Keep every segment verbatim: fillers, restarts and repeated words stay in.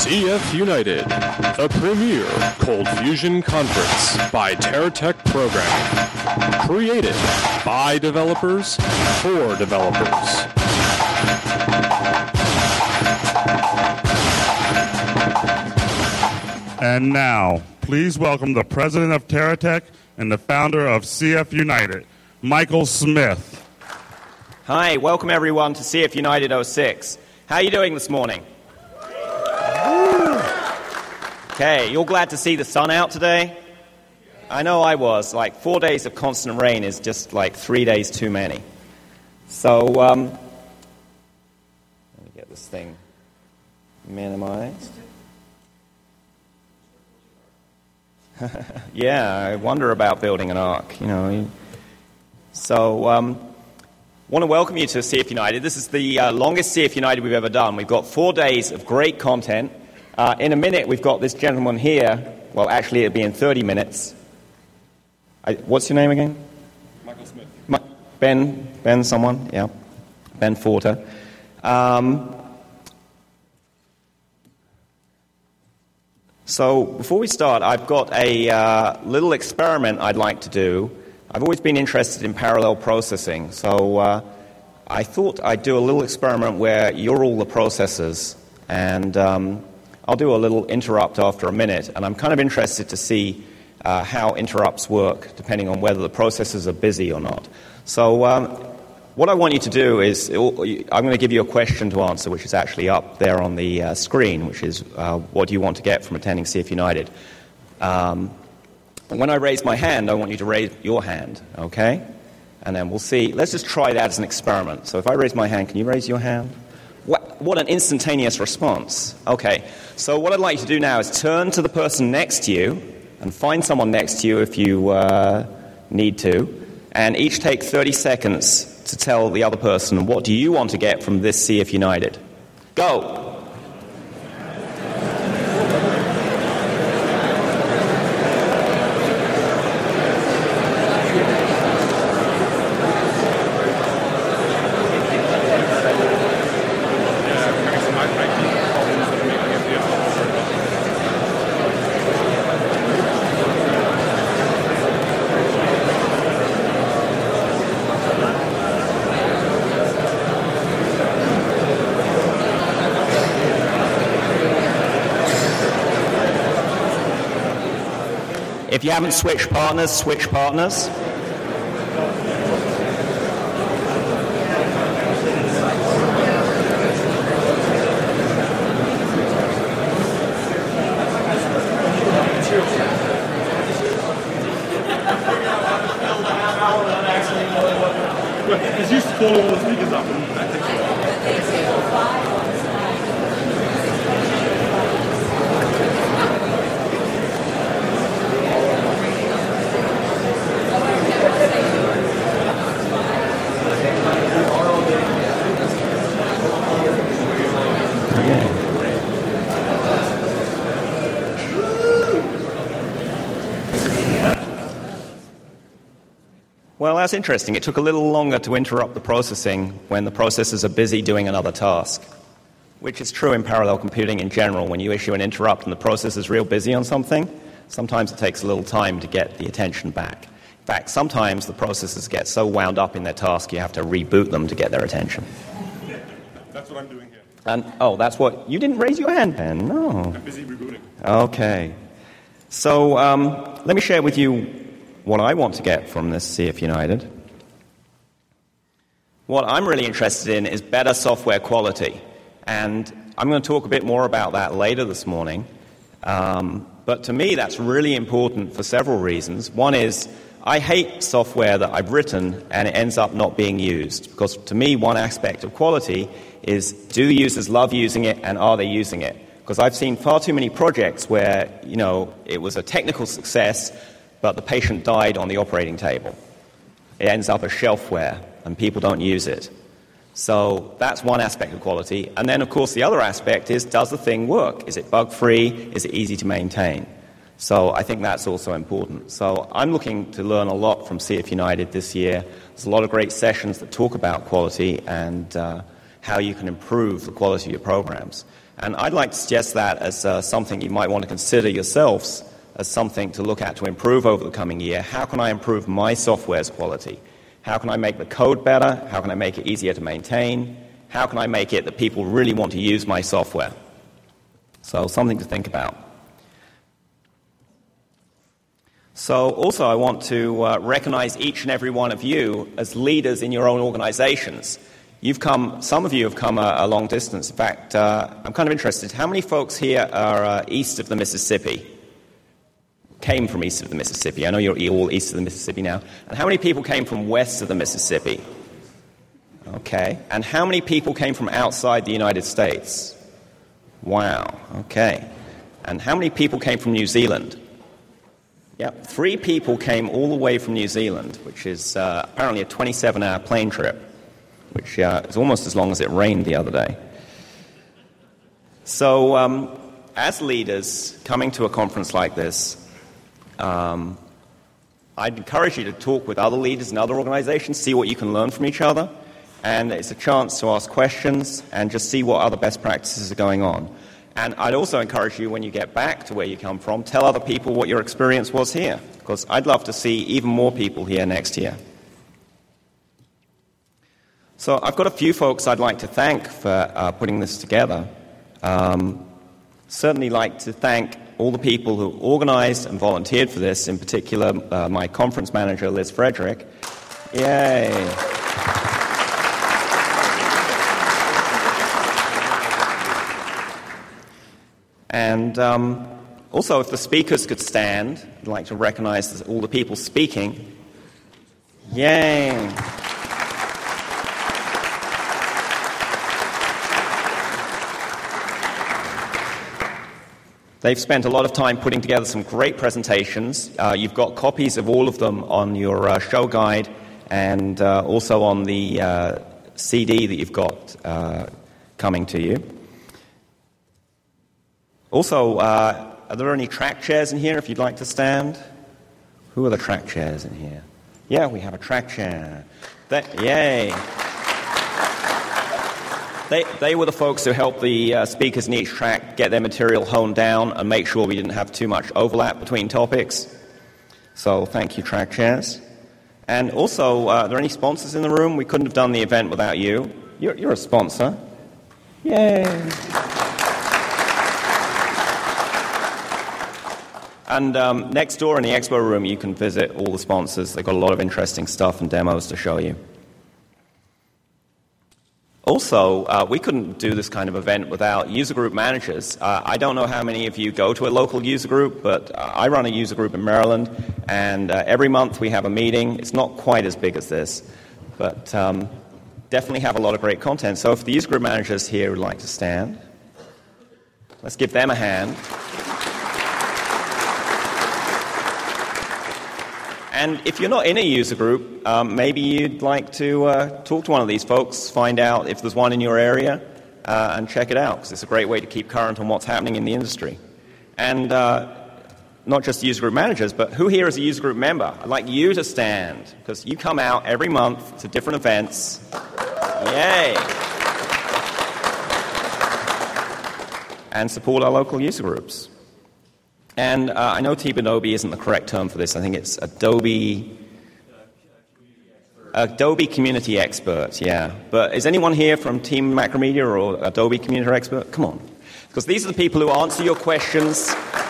C F United, the premier cold fusion conference by TerraTech Programming. Created by developers for developers. And now, please welcome the president of TerraTech and the founder of C F United, Michael Smith. Hi, welcome everyone to C F United oh six. How are you doing this morning? Okay, you're glad to see the sun out today? I know I was. Like, four days of constant rain is just like three days too many. So, um, let me get this thing minimized. Yeah, I wonder about building an ark, you know. So, um, want to welcome you to C F United. This is the uh, longest C F United we've ever done. We've got four days of great content. Uh, in a minute, we've got this gentleman here. Well, actually, it'll be in thirty minutes. I, what's your name again? Michael Smith. Ma- Ben, Ben someone? Yeah. Ben Forter. Um, so before we start, I've got a uh, little experiment I'd like to do. I've always been interested in parallel processing, so uh, I thought I'd do a little experiment where you're all the processors, and um, I'll do a little interrupt after a minute, and I'm kind of interested to see uh, how interrupts work, depending on whether the processors are busy or not. So um, what I want you to do is, I'm going to give you a question to answer, which is actually up there on the uh, screen, which is, uh, what do you want to get from attending C F United? Um, when I raise my hand, I want you to raise your hand, okay? And then we'll see. Let's just try that as an experiment. So if I raise my hand, can you raise your hand? What, what an instantaneous response. Okay, so what I'd like you to do now is turn to the person next to you and find someone next to you if you uh, need to, and each take thirty seconds to tell the other person, what do you want to get from this C F United? Go! If you haven't switched partners, switch partners. It's used to follow all the speakers up. Well, that's interesting. It took a little longer to interrupt the processing when the processors are busy doing another task, which is true in parallel computing in general. When you issue an interrupt and the processor is real busy on something, sometimes it takes a little time to get the attention back. In fact, sometimes the processors get so wound up in their task you have to reboot them to get their attention. That's what I'm doing here. And oh, that's what... You didn't raise your hand, Ben. No. I'm busy rebooting. Okay. So um, let me share with you what I want to get from this C F United. What I'm really interested in is better software quality. And I'm going to talk a bit more about that later this morning. Um, but to me, that's really important for several reasons. One is, I hate software that I've written and it ends up not being used. Because to me, one aspect of quality is, do users love using it and are they using it? Because I've seen far too many projects where, you know, it was a technical success, but the patient died on the operating table. It ends up as shelfware, and people don't use it. So that's one aspect of quality. And then, of course, the other aspect is, does the thing work? Is it bug-free? Is it easy to maintain? So I think that's also important. So I'm looking to learn a lot from C F United this year. There's a lot of great sessions that talk about quality and uh, how you can improve the quality of your programs. And I'd like to suggest that as uh, something you might want to consider yourselves as something to look at to improve over the coming year. How can I improve my software's quality? How can I make the code better? How can I make it easier to maintain? How can I make it that people really want to use my software? So something to think about. So also I want to uh, recognize each and every one of you as leaders in your own organizations. You've come, some of you have come a, a long distance. In fact, uh, I'm kind of interested. How many folks here are uh, east of the Mississippi? Came from east of the Mississippi. I know you're all east of the Mississippi now. And how many people came from west of the Mississippi? Okay. And how many people came from outside the United States? Wow. Okay. And how many people came from New Zealand? Yeah, three people came all the way from New Zealand, which is uh, apparently a twenty-seven hour plane trip, which uh, is almost as long as it rained the other day. So um, as leaders coming to a conference like this, um, I'd encourage you to talk with other leaders in other organizations, see what you can learn from each other, and it's a chance to ask questions and just see what other best practices are going on. And I'd also encourage you, when you get back to where you come from, tell other people what your experience was here, because I'd love to see even more people here next year. So I've got a few folks I'd like to thank for uh, putting this together. Um, certainly like to thank all the people who organized and volunteered for this, in particular uh, my conference manager, Liz Frederick. Yay! And um, also, if the speakers could stand, I'd like to recognize all the people speaking. Yay! They've spent a lot of time putting together some great presentations. Uh, you've got copies of all of them on your uh, show guide and uh, also on the uh, C D that you've got uh, coming to you. Also, uh, are there any track chairs in here if you'd like to stand? Who are the track chairs in here? Yeah, we have a track chair. That, yay. They, they were the folks who helped the uh, speakers in each track get their material honed down and make sure we didn't have too much overlap between topics. So thank you, track chairs. And also, uh, are there any sponsors in the room? We couldn't have done the event without you. You're, you're a sponsor. Yay. And um, next door in the expo room, you can visit all the sponsors. They've got a lot of interesting stuff and demos to show you. Also, uh, we couldn't do this kind of event without user group managers. Uh, I don't know how many of you go to a local user group, but uh, I run a user group in Maryland, and uh, every month we have a meeting. It's not quite as big as this, but um, definitely have a lot of great content. So if the user group managers here would like to stand, let's give them a hand. And if you're not in a user group, um, maybe you'd like to uh, talk to one of these folks, find out if there's one in your area, uh, and check it out, because it's a great way to keep current on what's happening in the industry. And uh, not just user group managers, but who here is a user group member? I'd like you to stand, because you come out every month to different events. Yay! And support our local user groups. And uh, I know T-Adobe isn't the correct term for this. I think it's Adobe... Adobe Community Expert, yeah. But is anyone here from Team Macromedia or Adobe Community Expert? Come on. Because these are the people who answer your questions.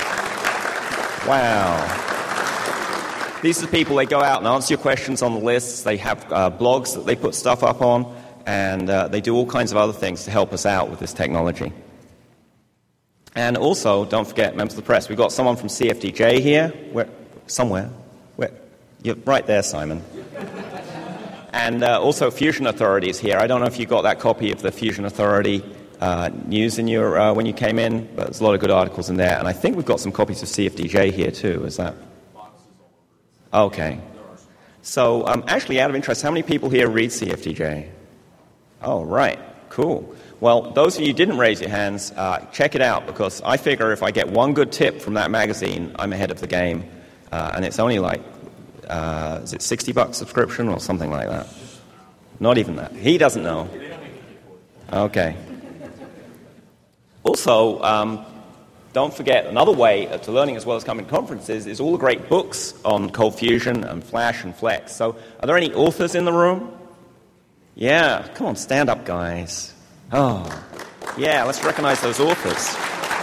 Wow. These are the people, they go out and answer your questions on the lists. They have uh, blogs that they put stuff up on. And uh, they do all kinds of other things to help us out with this technology. And also, don't forget, members of the press, we've got someone from C F D J here. Where, somewhere. Where, you're right there, Simon. And uh, also Fusion Authority is here. I don't know if you got that copy of the Fusion Authority uh, news in your uh, when you came in, but there's a lot of good articles in there. And I think we've got some copies of C F D J here too. Is that? Okay. So um, actually, out of interest, how many people here read C F D J? Oh, right. Cool. Well, those of you who didn't raise your hands, uh, check it out, because I figure if I get one good tip from that magazine, I'm ahead of the game. Uh, and it's only like, uh, is it sixty bucks subscription or something like that? Not even that. He doesn't know. Okay. Also, um, don't forget, another way to learning as well as coming to conferences is all the great books on Cold Fusion and Flash and Flex. So are there any authors in the room? Yeah, come on, stand up, guys. Oh, yeah, let's recognize those authors.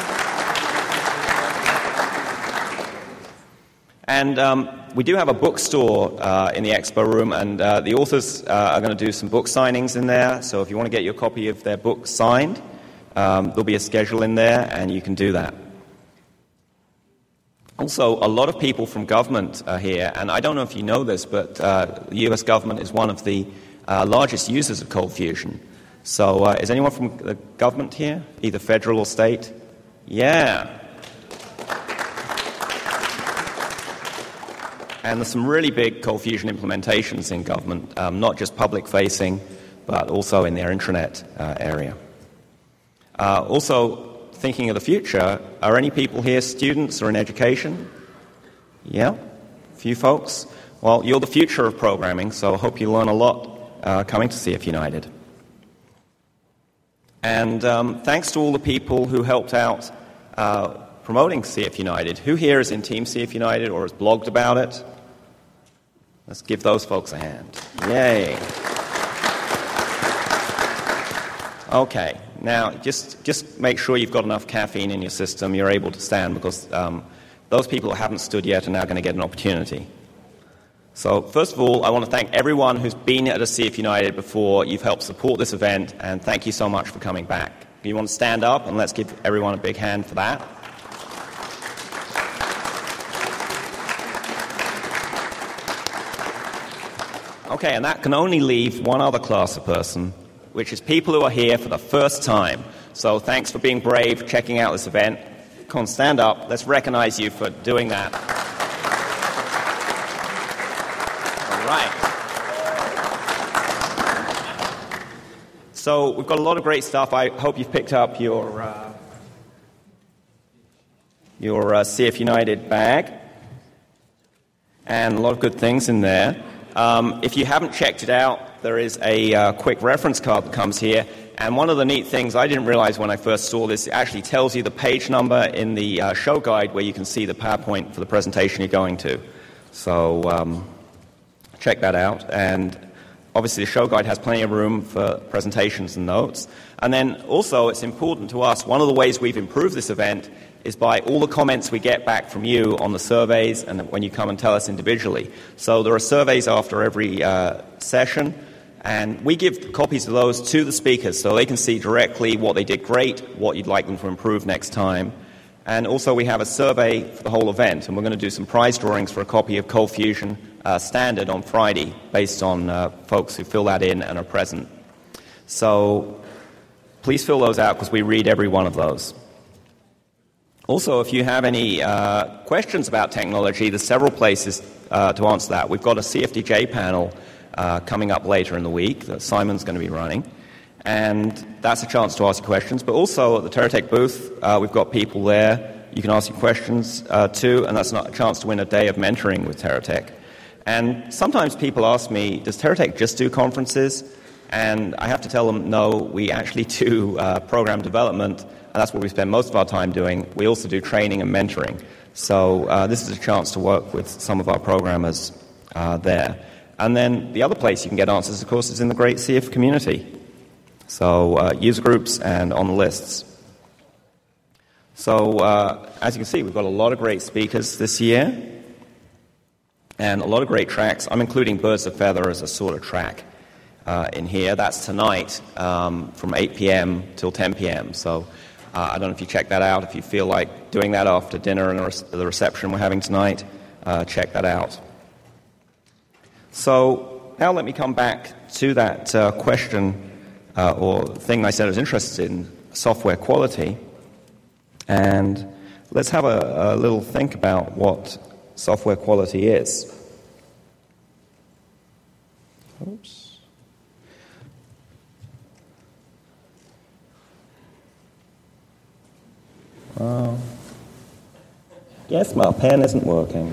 And um, we do have a bookstore uh, in the expo room, and uh, the authors uh, are going to do some book signings in there. So if you want to get your copy of their book signed, um, there'll be a schedule in there, and you can do that. Also, a lot of people from government are here, and I don't know if you know this, but uh, the U S government is one of the uh, largest users of Cold Fusion. So uh, is anyone from the government here, either federal or state? Yeah. And there's some really big Cold Fusion implementations in government, um, not just public-facing, but also in their intranet uh, area. Uh, also, thinking of the future, are any people here students or in education? Yeah? A few folks? Well, you're the future of programming, so I hope you learn a lot uh, coming to C F United. And um, thanks to all the people who helped out uh, promoting C F United. Who here is in Team C F United or has blogged about it? Let's give those folks a hand. Yay. Okay, now just, just make sure you've got enough caffeine in your system, you're able to stand, because um, those people who haven't stood yet are now going to get an opportunity. So first of all, I want to thank everyone who's been at a C F United before. You've helped support this event, and thank you so much for coming back. You want to stand up, and let's give everyone a big hand for that. Okay, and that can only leave one other class of person, which is people who are here for the first time. So thanks for being brave, checking out this event. Come on, stand up. Let's recognize you for doing that. All right. So we've got a lot of great stuff. I hope you've picked up your, uh, your uh, C F United bag. And a lot of good things in there. Um, if you haven't checked it out, there is a uh, quick reference card that comes here. And one of the neat things I didn't realize when I first saw this, it actually tells you the page number in the uh, show guide where you can see the PowerPoint for the presentation you're going to. So um, check that out. And obviously the show guide has plenty of room for presentations and notes. And then also it's important to us, one of the ways we've improved this event is by all the comments we get back from you on the surveys and when you come and tell us individually. So there are surveys after every uh, session, and we give copies of those to the speakers so they can see directly what they did great, what you'd like them to improve next time. And also we have a survey for the whole event, and we're going to do some prize drawings for a copy of Cold Fusion uh, Standard on Friday based on uh, folks who fill that in and are present. So please fill those out because we read every one of those. Also, if you have any uh, questions about technology, there's several places uh, to answer that. We've got a C F D J panel uh, coming up later in the week that Simon's going to be running, and that's a chance to ask questions. But also at the TeraTech booth, uh, we've got people there you can ask your questions uh, too, and that's not a chance to win a day of mentoring with TeraTech. And sometimes people ask me, does TeraTech just do conferences? And I have to tell them, no, we actually do uh, program development. And that's what we spend most of our time doing. We also do training and mentoring. So uh, this is a chance to work with some of our programmers uh, there. And then the other place you can get answers, of course, is in the great C F community. So uh, user groups and on the lists. So uh, as you can see, we've got a lot of great speakers this year and a lot of great tracks. I'm including Birds of Feather as a sort of track uh, in here. That's tonight um, from eight p.m. till ten p.m. So Uh, I don't know if you check that out. If you feel like doing that after dinner and the reception we're having tonight, uh, check that out. So now let me come back to that uh, question uh, or thing I said I was interested in, software quality. And let's have a, a little think about what software quality is. Oops. Uh, yes, my pen isn't working.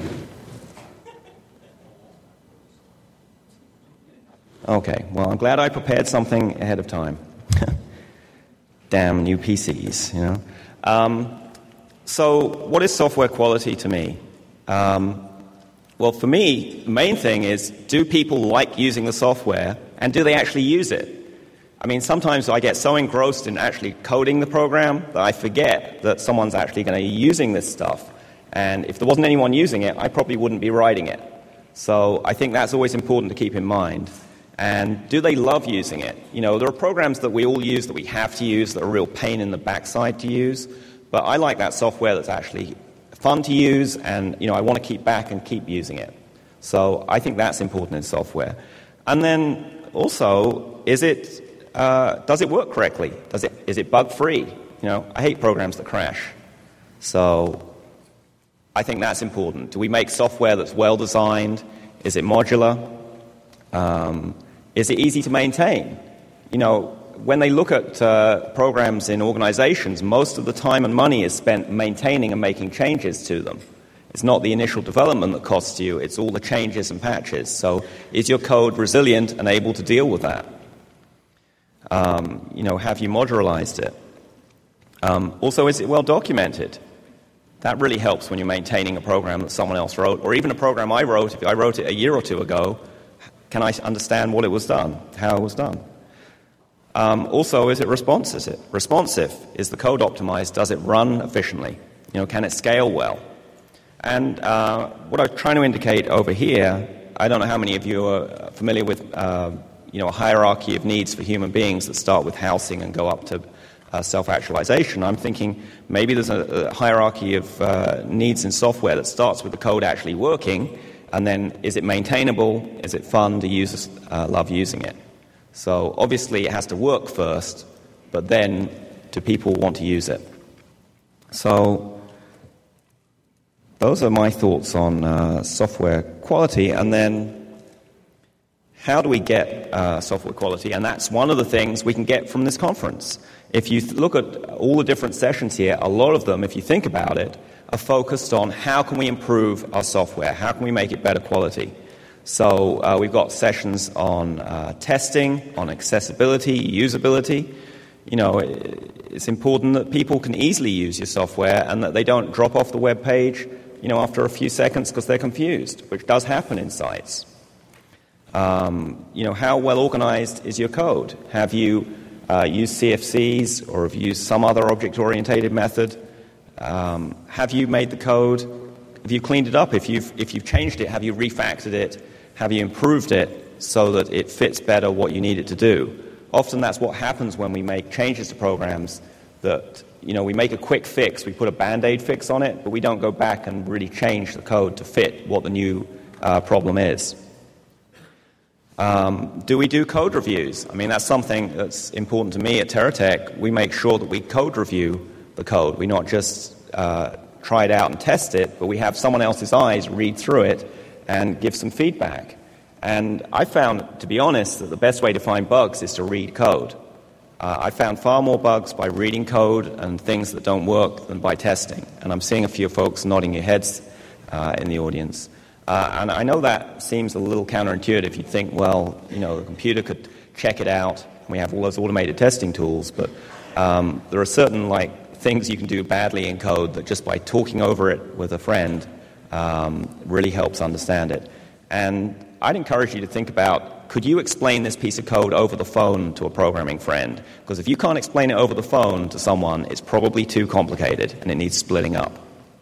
Okay, well, I'm glad I prepared something ahead of time. damn new P Cs, you know. Um, so what is software quality to me? Um, well, for me, the main thing is, do people like using the software, and do they actually use it? I mean, sometimes I get so engrossed in actually coding the program that I forget that someone's actually going to be using this stuff. And if there wasn't anyone using it, I probably wouldn't be writing it. So I think that's always important to keep in mind. And do they love using it? You know, there are programs that we all use, that we have to use, that are a real pain in the backside to use. But I like that software that's actually fun to use, and, you know, I want to keep back and keep using it. So I think that's important in software. And then also, is it, uh, does it work correctly? Does it, is it bug-free? You know, I hate programs that crash. So I think that's important. Do we make software that's well-designed? Is it modular? Um, is it easy to maintain? You know, when they look at uh, programs in organizations, most of the time and money is spent maintaining and making changes to them. It's not the initial development that costs you, it's all the changes and patches. So is your code resilient and able to deal with that? Um, you know, have you modularized it? Um, also, is it well documented? That really helps when you're maintaining a program that someone else wrote, or even a program I wrote. If I wrote it a year or two ago, can I understand what it was done, how it was done? Um, also, is it responsive? Is it responsive? Is the code optimized? Does it run efficiently? You know, can it scale well? And uh, what I'm trying to indicate over here, I don't know how many of you are familiar with, uh, you know, a hierarchy of needs for human beings that start with housing and go up to uh, self-actualization. I'm thinking maybe there's a, a hierarchy of uh, needs in software that starts with the code actually working, and then is it maintainable? Is it fun? Do users uh, love using it? So obviously it has to work first, but then do people want to use it? So those are my thoughts on uh, software quality. And then how do we get uh, software quality? And that's one of the things we can get from this conference. If you th- look at all the different sessions here, a lot of them, if you think about it, are focused on how can we improve our software, how can we make it better quality. So uh, we've got sessions on uh, testing, on accessibility, usability. You know, it's important that people can easily use your software and that they don't drop off the web page, you know, after a few seconds because they're confused, which does happen in sites. Um, you know, how well organized is your code? Have you uh, used C F Cs or have you used some other object-oriented method? Um, have you made the code? Have you cleaned it up? If you've, if you've changed it, have you refactored it? Have you improved it so that it fits better what you need it to do? Often that's what happens when we make changes to programs, that, you know, we make a quick fix, we put a Band-Aid fix on it, but we don't go back and really change the code to fit what the new uh, problem is. Um, do we do code reviews? I mean, that's something that's important to me at TerraTech. We make sure that we code review the code. We not just uh, try it out and test it, but we have someone else's eyes read through it and give some feedback. And I found, to be honest, that the best way to find bugs is to read code. Uh, I found far more bugs by reading code and things that don't work than by testing. And I'm seeing a few folks nodding your heads uh, in the audience. Uh, and I know that seems a little counterintuitive. You'd think, well, you know, the computer could check it out. We have all those automated testing tools. But um, there are certain, like, things you can do badly in code that just by talking over it with a friend Um, really helps understand it. And I'd encourage you to think about, could you explain this piece of code over the phone to a programming friend? Because if you can't explain it over the phone to someone, it's probably too complicated and it needs splitting up.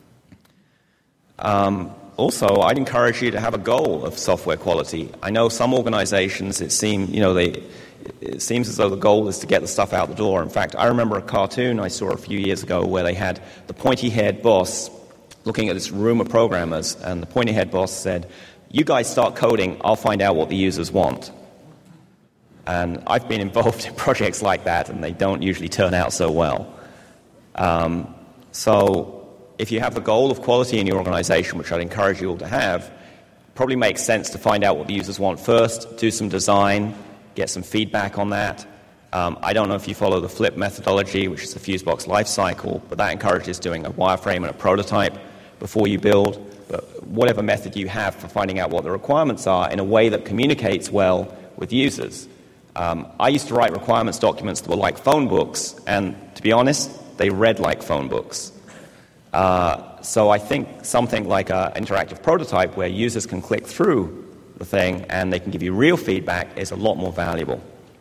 Um, also, I'd encourage you to have a goal of software quality. I know some organizations, it seems, you know, they, it seems as though the goal is to get the stuff out the door. In fact, I remember a cartoon I saw a few years ago where they had the pointy-haired boss looking at this room of programmers, and the pointy-head boss said, "You guys start coding, I'll find out what the users want." And I've been involved in projects like that, and they don't usually turn out so well. Um, so if you have the goal of quality in your organization, which I'd encourage you all to have, it probably makes sense to find out what the users want first, do some design, get some feedback on that. Um, I don't know if you follow the FLIP methodology, which is the Fusebox life cycle, but that encourages doing a wireframe and a prototype before you build. But whatever method you have for finding out what the requirements are in a way that communicates well with users. Um, I used to write requirements documents that were like phone books, and to be honest, they read like phone books. Uh, so I think something like an interactive prototype where users can click through the thing and they can give you real feedback is a lot more valuable.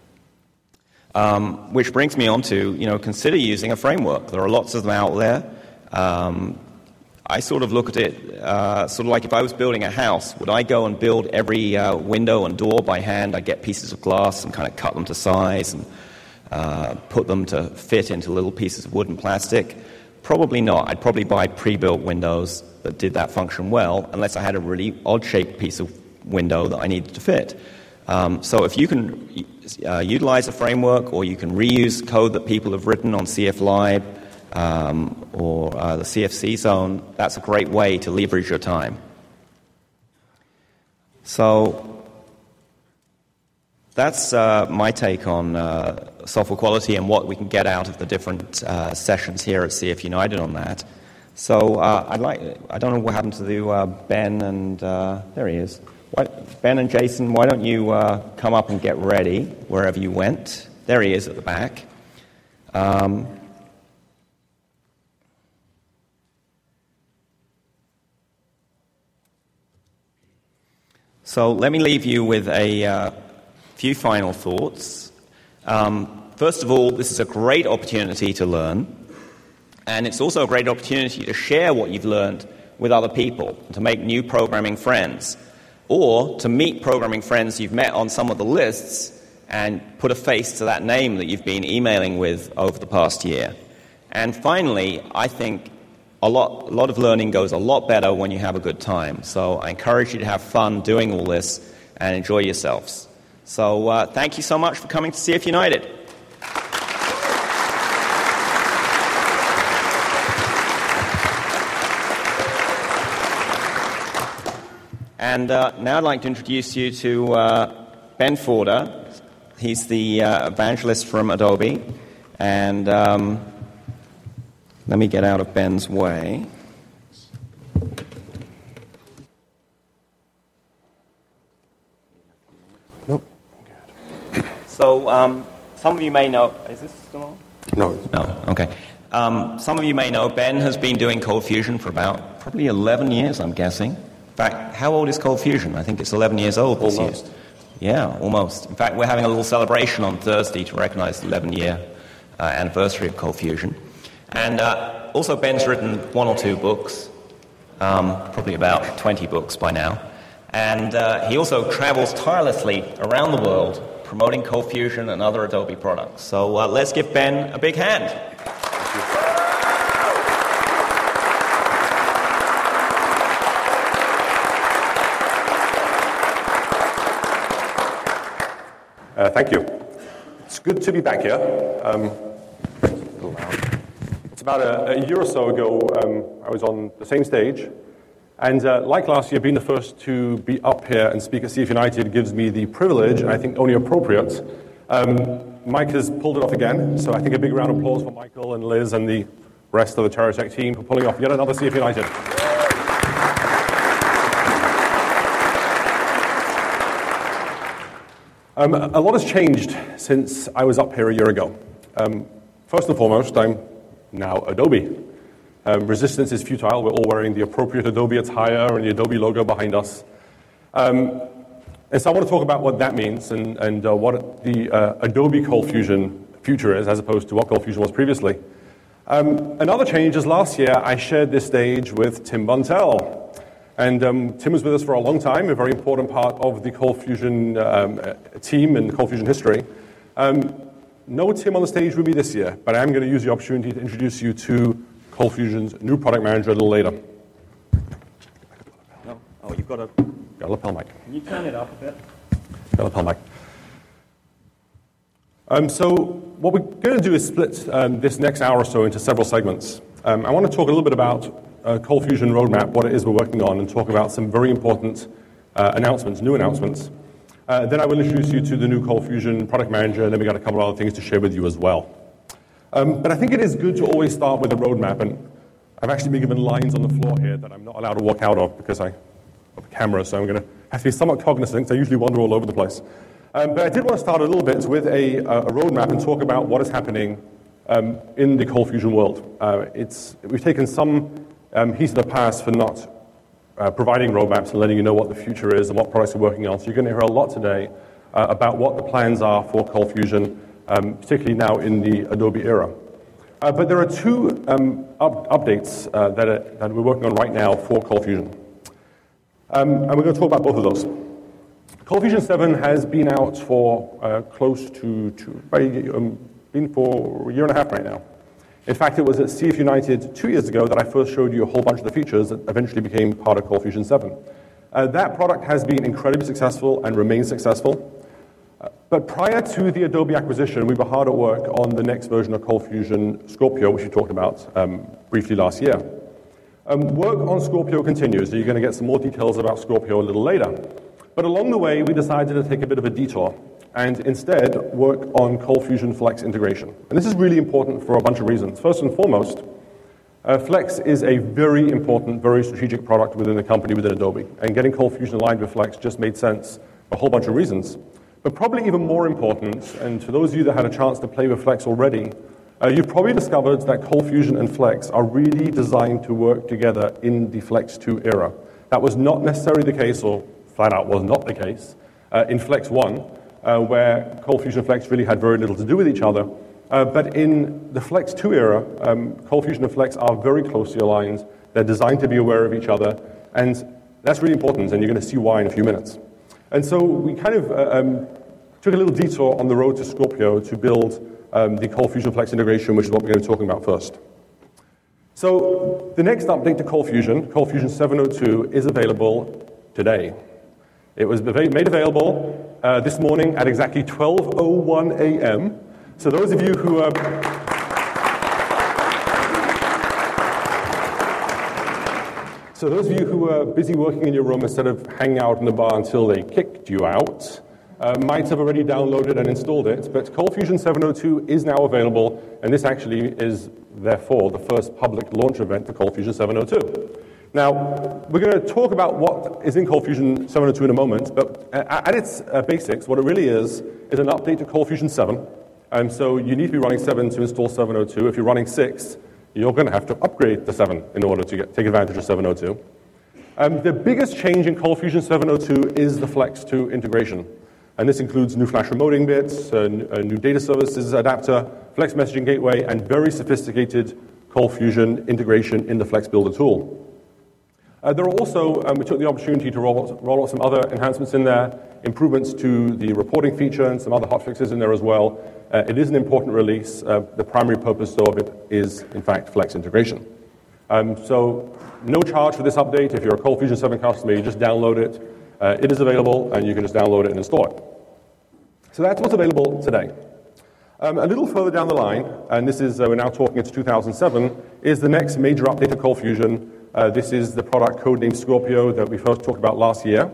Um, which brings me on to, you know, consider using a framework. There are lots of them out there. Um, I sort of look at it uh, sort of like if I was building a house, would I go and build every uh, window and door by hand? I'd get pieces of glass and kind of cut them to size and uh, put them to fit into little pieces of wood and plastic. Probably not. I'd probably buy pre-built windows that did that function well, unless I had a really odd-shaped piece of window that I needed to fit. Um, so if you can uh, utilize a framework, or you can reuse code that people have written on C F Lib um, or uh, the C F C zone, that's a great way to leverage your time. So that's uh, my take on uh, software quality and what we can get out of the different uh, sessions here at C F United on that. So uh, I'd like, I don't know what happened to the, uh, Ben and, uh, there he is. Why, Ben and Jason, why don't you uh, come up and get ready wherever you went? There he is at the back. Um, so let me leave you with a uh, few final thoughts. Um, first of all, this is a great opportunity to learn, and it's also a great opportunity to share what you've learned with other people, to make new programming friends, or to meet programming friends you've met on some of the lists and put a face to that name that you've been emailing with over the past year. And finally, I think a lot, a lot of learning goes a lot better when you have a good time. So I encourage you to have fun doing all this and enjoy yourselves. So uh, thank you so much for coming to C F United. And uh, now I'd like to introduce you to uh, Ben Forder. He's the uh, evangelist from Adobe. And um, let me get out of Ben's way. Nope. So um, some of you may know... Is this still on? No. No, okay. Um, some of you may know Ben has been doing Cold Fusion for about probably eleven years, I'm guessing. In fact, how old is Cold Fusion? I think it's eleven years old this almost. year. Yeah, almost. In fact, we're having a little celebration on Thursday to recognize the eleven-year uh, anniversary of Cold Fusion. And uh, also Ben's written one or two books, um, probably about twenty books by now. And uh, he also travels tirelessly around the world promoting Cold Fusion and other Adobe products. So uh, let's give Ben a big hand. Uh, thank you. It's good to be back here. Um, it's about a, a year or so ago, um, I was on the same stage, and uh, like last year, being the first to be up here and speak at C F United gives me the privilege, and I think only appropriate. Um, Mike has pulled it off again, so I think a big round of applause for Michael and Liz and the rest of the TerraTech team for pulling off yet another C F United. Um, a lot has changed since I was up here a year ago. Um, first and foremost, I'm now Adobe. Um, resistance is futile. We're all wearing the appropriate Adobe attire and the Adobe logo behind us. Um, and so I want to talk about what that means and, and uh, what the uh, Adobe Cold Fusion future is as opposed to what Cold Fusion was previously. Um, another change is last year I shared this stage with Tim Buntell. And um, Tim was with us for a long time, a very important part of the Cold Fusion um, team and Cold Fusion history. Um, no Tim on the stage with me this year, but I am going to use the opportunity to introduce you to Cold Fusion's new product manager a little later. No. Oh, you've got a... Got a lapel mic. Can you turn it up a bit? Got a lapel mic. Um, so what we're going to do is split um, this next hour or so into several segments. Um, I want to talk a little bit about Uh, Cold Fusion roadmap, what it is we're working on, and talk about some very important uh, announcements, new announcements. Uh, then I will introduce you to the new Cold Fusion product manager, and then we got a couple of other things to share with you as well. Um, but I think it is good to always start with a roadmap, and I've actually been given lines on the floor here that I'm not allowed to walk out of because I have a camera, so I'm going to have to be somewhat cognizant, because I usually wander all over the place. Um, but I did want to start a little bit with a, a roadmap and talk about what is happening um, in the cold fusion world. Uh, it's, we've taken some um, heat of the past for not uh, providing roadmaps and letting you know what the future is and what products we're working on. So you're going to hear a lot today uh, about what the plans are for cold fusion, um, particularly now in the Adobe era. Uh, but there are two um, up updates uh, that, are, that we're working on right now for cold fusion. Um, and we're going to talk about both of those. ColdFusion seven has been out for uh, close to, to um, been for a year and a half right now. In fact, it was at C F United two years ago that I first showed you a whole bunch of the features that eventually became part of ColdFusion seven. Uh, that product has been incredibly successful and remains successful. Uh, but prior to the Adobe acquisition, we were hard at work on the next version of ColdFusion Scorpio, which we talked about um, briefly last year. Um, work on Scorpio continues, so you're going to get some more details about Scorpio a little later. But along the way, we decided to take a bit of a detour and instead work on ColdFusion Flex integration. And this is really important for a bunch of reasons. First and foremost, uh, Flex is a very important, very strategic product within the company, within Adobe. And getting ColdFusion aligned with Flex just made sense for a whole bunch of reasons. But probably even more important, and to those of you that had a chance to play with Flex already, uh, you've probably discovered that ColdFusion and Flex are really designed to work together in the Flex two era. That was not necessarily the case, or flat out was not the case, uh, in Flex one, uh, where ColdFusion and Flex really had very little to do with each other. Uh, but in the Flex two era, um, ColdFusion and Flex are very closely aligned. They're designed to be aware of each other, and that's really important, and you're going to see why in a few minutes. And so we kind of uh, um, took a little detour on the road to Scorpio to build um, the ColdFusion Flex integration, which is what we're going to be talking about first. So the next update to ColdFusion, ColdFusion seven oh two, is available today. It was made available uh, this morning at exactly twelve oh one a m So those of you who are... So those of you who are busy working in your room instead of hanging out in the bar until they kicked you out, uh, might have already downloaded and installed it, but ColdFusion seven oh two is now available, and this actually is, therefore, the first public launch event for ColdFusion seven oh two. Now, we're going to talk about what is in ColdFusion seven oh two in a moment, but at its uh, basics, what it really is, is an update to ColdFusion seven. And so you need to be running seven to install seven oh two. If you're running six, you're going to have to upgrade to seven in order to get, take advantage of seven oh two. Um, the biggest change in ColdFusion seven oh two is the Flex two integration. And this includes new flash remoting bits, a new data services adapter, Flex messaging gateway, and very sophisticated ColdFusion integration in the Flex Builder tool. Uh, there are also, um, we took the opportunity to roll out, roll out some other enhancements in there, improvements to the reporting feature and some other hotfixes in there as well. Uh, it is an important release. Uh, the primary purpose, though, of it is, in fact, Flex integration. Um, so no charge for this update. If you're a ColdFusion seven customer, you just download it. Uh, it is available, and you can just download it and install it. So that's what's available today. Um, a little further down the line, and this is, uh, we're now talking into two thousand seven, is the next major update to ColdFusion. Uh, this is the product codenamed Scorpio that we first talked about last year.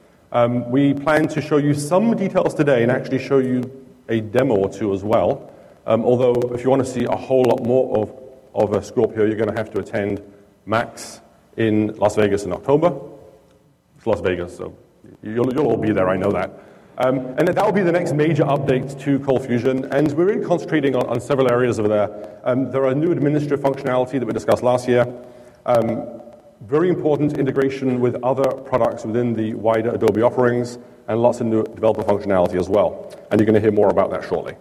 Um, we plan to show you some details today and actually show you a demo or two as well. Um, although, if you want to see a whole lot more of, of a Scorpio, you're going to have to attend MAX in Las Vegas in October. It's Las Vegas, so you'll, you'll all be there, I know that. Um, and that will be the next major update to ColdFusion, and we're really concentrating on, on several areas over there. Um, there are new administrative functionality that we discussed last year. Um, very important integration with other products within the wider Adobe offerings, and lots of new developer functionality as well. And you're going to hear more about that shortly.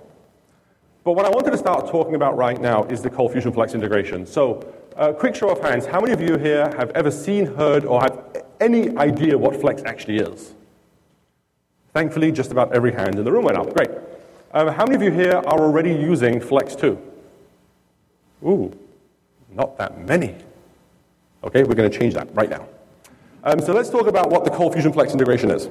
But what I wanted to start talking about right now is the ColdFusion Flex integration. So, uh, quick show of hands, how many of you here have ever seen, heard, or have any idea what Flex actually is? Thankfully, just about every hand in the room went up. Great. Um, how many of you here are already using Flex two? Ooh, not that many. Okay, we're going to change that right now. Um, so let's talk about what the ColdFusion Flex integration is.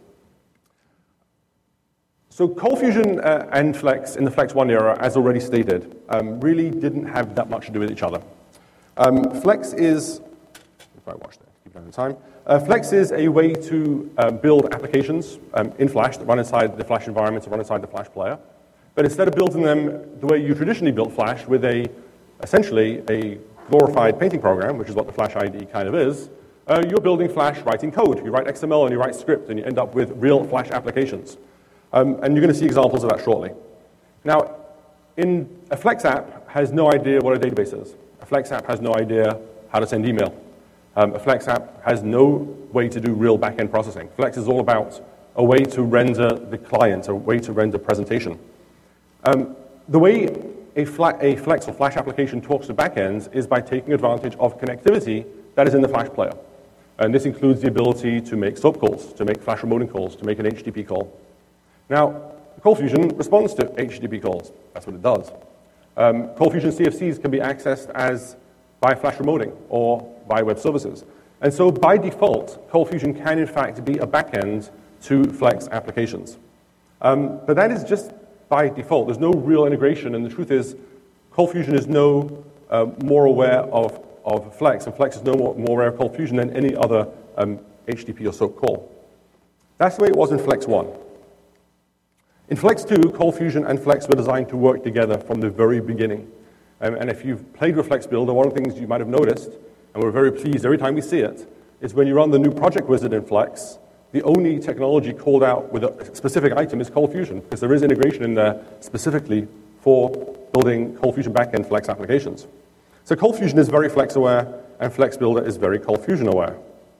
So ColdFusion uh, and Flex in the Flex one era, as already stated, um, really didn't have that much to do with each other. Um, Flex is, if I watch that, keep it on the time. Uh, Flex is a way to uh, build applications um, in Flash that run inside the Flash environment, that run inside the Flash player. But instead of building them the way you traditionally built Flash, with a essentially a glorified painting program, which is what the Flash I D E kind of is, uh, you're building Flash writing code. You write X M L and you write script, and you end up with real Flash applications. Um, and you're going to see examples of that shortly. Now, in, a Flex app has no idea what a database is. A Flex app has no idea how to send email. Um, a Flex app has no way to do real back-end processing. Flex is all about a way to render the client, a way to render presentation. Um, the way a, fla a Flex or Flash application talks to backends is by taking advantage of connectivity that is in the Flash player. And this includes the ability to make SOAP calls, to make Flash remoting calls, to make an H T T P call. Now, ColdFusion responds to H T T P calls. That's what it does. Um, ColdFusion C F Cs can be accessed as by Flash remoting or by web services. And so by default, ColdFusion can in fact be a backend to Flex applications. Um, but that is just by default. There's no real integration, and the truth is ColdFusion is no uh, more aware of, of Flex, and Flex is no more, more aware of ColdFusion than any other um, H T T P or SOAP call. That's the way it was in Flex one. In Flex two, ColdFusion and Flex were designed to work together from the very beginning. Um, and if you've played with Flex Builder, one of the things you might have noticed, and we're very pleased every time we see it, is when you run the new project wizard in Flex, the only technology called out with a specific item is ColdFusion, because there is integration in there specifically for building ColdFusion backend Flex applications. So ColdFusion is very Flex aware, and Flex Builder is very ColdFusion aware.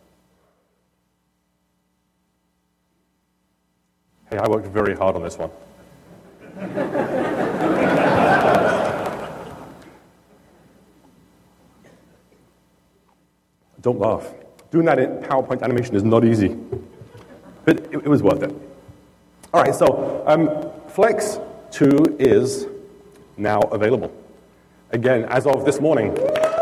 Hey, I worked very hard on this one. Don't laugh. Doing that in PowerPoint animation is not easy, but it, it was worth it. All right, so um, Flex two is now available. Again, as of this morning.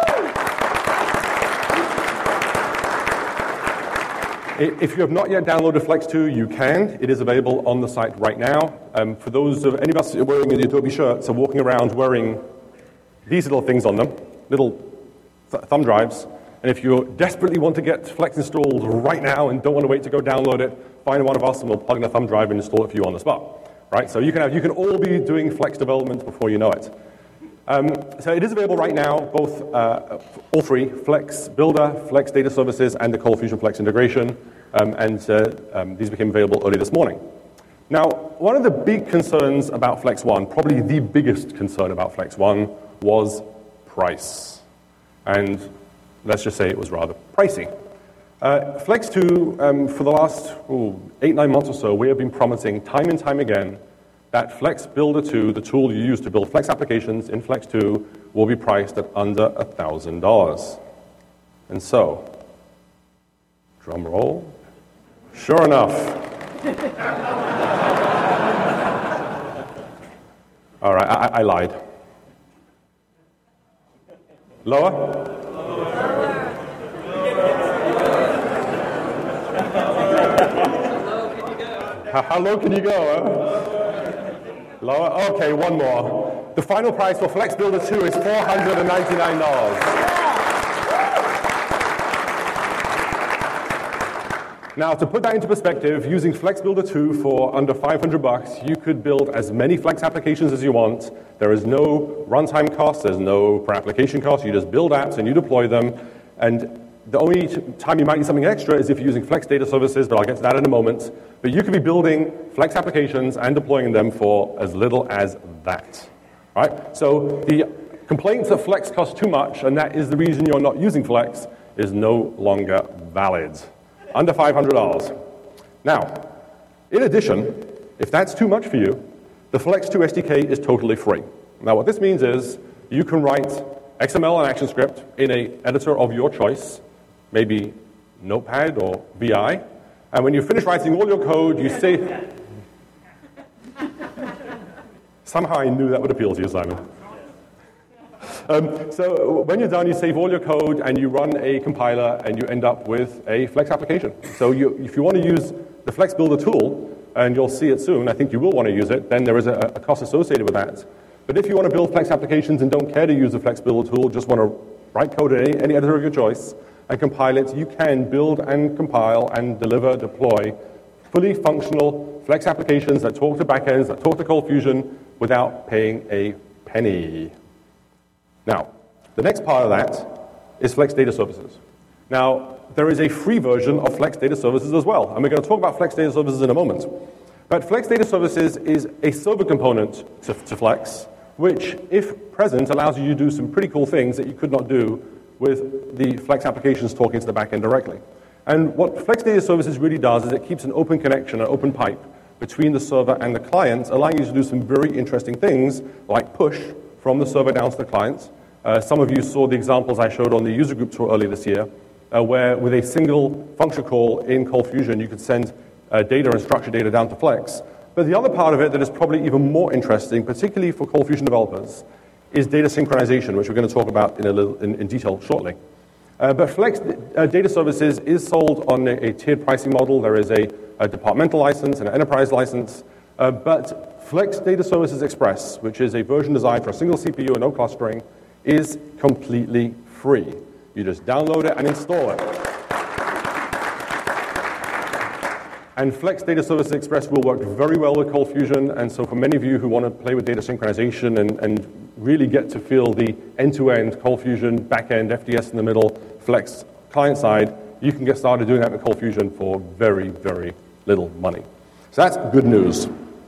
If you have not yet downloaded Flex two, you can. It is available on the site right now. Um, for those of any of us wearing the Adobe shirts are walking around wearing these little things on them, little th thumb drives. And if you desperately want to get Flex installed right now and don't want to wait to go download it, find one of us and we'll plug in a thumb drive and install it for you on the spot. Right? So you can have, you can all be doing Flex development before you know it. Um, so it is available right now, both uh, all three: Flex Builder, Flex Data Services, and the ColdFusion Flex integration. Um, and uh, um, these became available early this morning. Now, one of the big concerns about Flex one, probably the biggest concern about Flex one, was price. And let's just say it was rather pricey. Uh, Flex two, um, for the last ooh, eight, nine months or so, we have been promising time and time again that Flex Builder two, the tool you use to build Flex applications in Flex two, will be priced at under one thousand dollars. And so, drum roll, sure enough. All right, I, I lied. Lower? How, how low can you go? Huh? Lower? Okay, one more. The final price for Flex Builder two is four hundred ninety-nine dollars. Now, to put that into perspective, using Flex Builder two for under five hundred bucks, you could build as many Flex applications as you want. There is no runtime cost, there's no per application cost. You just build apps and you deploy them. And the only time you might need something extra is if you're using Flex Data Services, but I'll get to that in a moment. But you could be building Flex applications and deploying them for as little as that. Right? So the complaints that Flex costs too much, and that is the reason you're not using Flex, is no longer valid. Under five hundred dollars. Now, in addition, if that's too much for you, the Flex two S D K is totally free. Now, what this means is you can write X M L and ActionScript in an editor of your choice, maybe Notepad or V I, and when you finish writing all your code, you save... Somehow I knew that would appeal to you, Simon. Um, so when you're done, you save all your code and you run a compiler and you end up with a Flex application. So you, if you want to use the Flex Builder tool, and you'll see it soon, I think you will want to use it, then there is a, a cost associated with that. But if you want to build Flex applications and don't care to use the Flex Builder tool, just want to write code in any, any editor of your choice and compile it, you can build and compile and deliver, deploy fully functional Flex applications that talk to backends, that talk to ColdFusion without paying a penny. Now, the next part of that is Flex Data Services. Now, there is a free version of Flex Data Services as well, and we're going to talk about Flex Data Services in a moment. But Flex Data Services is a server component to, to Flex, which, if present, allows you to do some pretty cool things that you could not do with the Flex applications talking to the backend directly. And what Flex Data Services really does is it keeps an open connection, an open pipe between the server and the client, allowing you to do some very interesting things like push from the server down to the client. Uh, some of you saw the examples I showed on the user group tour earlier this year, uh, where with a single function call in ColdFusion, you could send uh, data and structured data down to Flex. But the other part of it that is probably even more interesting, particularly for ColdFusion developers, is data synchronization, which we're going to talk about in, a little, in, in detail shortly. Uh, but Flex uh, Data Services is sold on a, a tiered pricing model. There is a, a departmental license and an enterprise license. Uh, but Flex Data Services Express, which is a version designed for a single C P U and no clustering, is completely free. You just download it and install it. And Flex Data Services Express will work very well with ColdFusion, and so for many of you who want to play with data synchronization and, and really get to feel the end-to-end ColdFusion, backend, F D S in the middle, Flex client side, you can get started doing that with ColdFusion for very, very little money. So that's good news.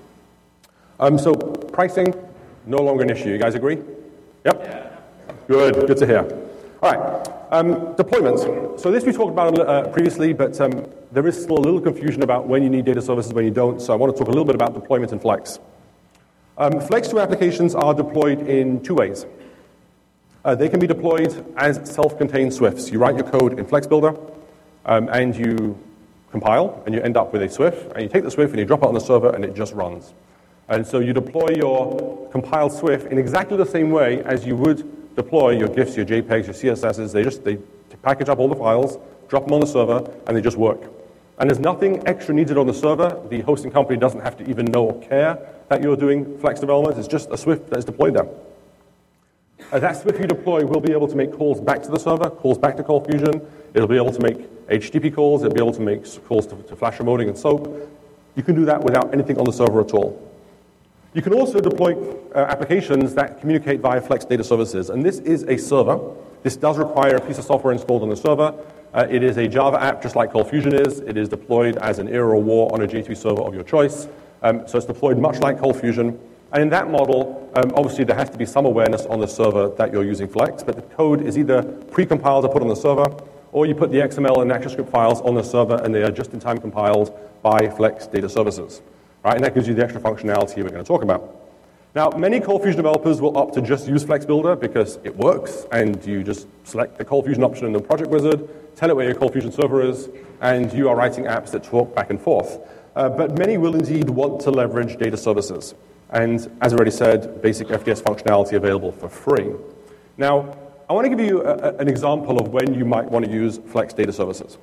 Um, so pricing, no longer an issue. You guys agree? Yep? Yeah. Good, good to hear. All right, um, deployments. So this we talked about uh, previously, but um, there is still a little confusion about when you need data services, when you don't, so I want to talk a little bit about deployment in Flex. Um, Flex two applications are deployed in two ways. Uh, they can be deployed as self-contained Swifts. You write your code in Flex Builder, um, and you compile, and you end up with a Swift, and you take the Swift and you drop it on the server, and it just runs. And so you deploy your compiled Swift in exactly the same way as you would deploy your GIFs, your JPEGs, your C S Ss. They just they package up all the files, drop them on the server, and they just work. And there's nothing extra needed on the server. The hosting company doesn't have to even know or care that you're doing Flex development. It's just a Swift that is deployed there. Uh, that Swift you deploy will be able to make calls back to the server, calls back to ColdFusion. It'll be able to make H T T P calls. It'll be able to make calls to, to Flash remoting and SOAP. You can do that without anything on the server at all. You can also deploy uh, applications that communicate via Flex Data Services, and this is a server. This does require a piece of software installed on the server. Uh, it is a Java app, just like ColdFusion is. It is deployed as an Era or War on a J two server of your choice. Um, so it's deployed much like ColdFusion. And in that model, um, obviously there has to be some awareness on the server that you're using Flex, but the code is either pre-compiled or put on the server, or you put the X M L and ActionScript files on the server, and they are just-in-time compiled by Flex Data Services. Right, and that gives you the extra functionality we're going to talk about. Now, many ColdFusion developers will opt to just use Flex Builder because it works, and you just select the ColdFusion option in the project wizard, tell it where your ColdFusion server is, and you are writing apps that talk back and forth. Uh, but many will indeed want to leverage data services. And as I already said, basic F D S functionality available for free. Now, I want to give you a, a, an example of when you might want to use Flex Data Services.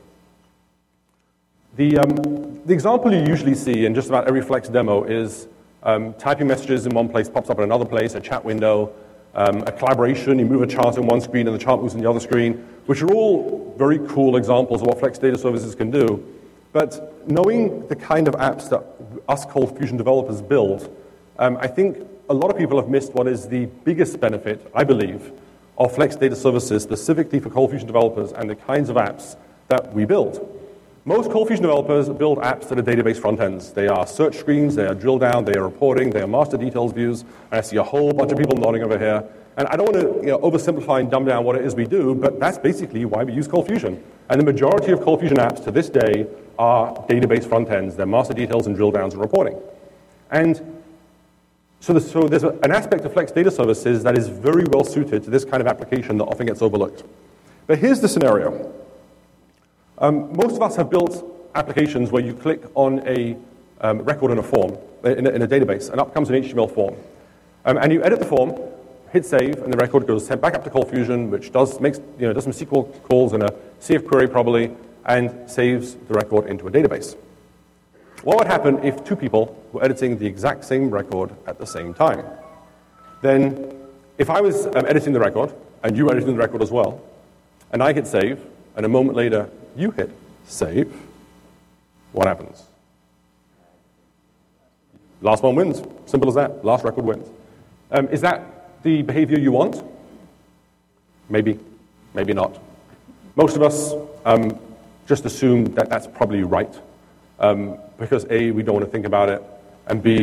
The, um, the example you usually see in just about every Flex demo is um, typing messages in one place, pops up in another place, a chat window, um, a collaboration, you move a chart in one screen and the chart moves in the other screen, which are all very cool examples of what Flex Data Services can do. But knowing the kind of apps that us ColdFusion developers build, um, I think a lot of people have missed what is the biggest benefit, I believe, of Flex Data Services specifically for ColdFusion developers and the kinds of apps that we build. Most ColdFusion developers build apps that are database front ends. They are search screens, they are drill down, they are reporting, they are master details views. And I see a whole bunch of people nodding over here. And I don't want to you know, oversimplify and dumb down what it is we do, but that's basically why we use ColdFusion. And the majority of ColdFusion apps to this day are database front ends. They're master details and drill downs and reporting. And so there's, so there's an aspect of Flex Data Services that is very well suited to this kind of application that often gets overlooked. But here's the scenario. Um, most of us have built applications where you click on a um, record in a form, in a, in a database, and up comes an H T M L form. Um, and you edit the form, hit save, and the record goes sent back up to ColdFusion, which does makes you know does some S Q L calls and a C F query probably, and saves the record into a database. What would happen if two people were editing the exact same record at the same time? Then, if I was um, editing the record, and you were editing the record as well, and I hit save, and a moment later you hit save, what happens? Last one wins. Simple as that. Last record wins. Um, is that the behavior you want? Maybe. Maybe not. Most of us um, just assume that that's probably right. Um, because A, we don't want to think about it, and B,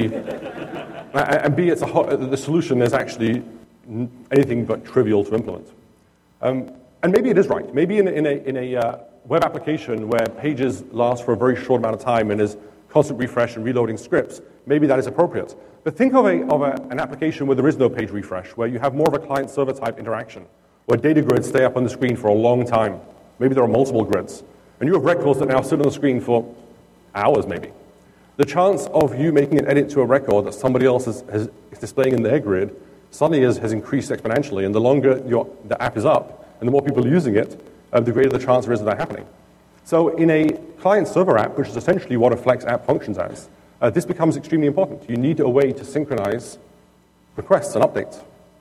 and B, it's a hot, the solution is actually anything but trivial to implement. Um, and maybe it is right. Maybe in, in a, in a uh, web application where pages last for a very short amount of time and is constant refresh and reloading scripts, maybe that is appropriate. But think of, a, of a, an application where there is no page refresh, where you have more of a client-server type interaction, where data grids stay up on the screen for a long time. Maybe there are multiple grids. And you have records that now sit on the screen for hours, maybe. The chance of you making an edit to a record that somebody else is, is displaying in their grid suddenly is, has increased exponentially, and the longer your, the app is up, and the more people are using it, uh, the greater the chance there is of that happening. So in a client-server app, which is essentially what a Flex app functions as, uh, this becomes extremely important. You need a way to synchronize requests and updates.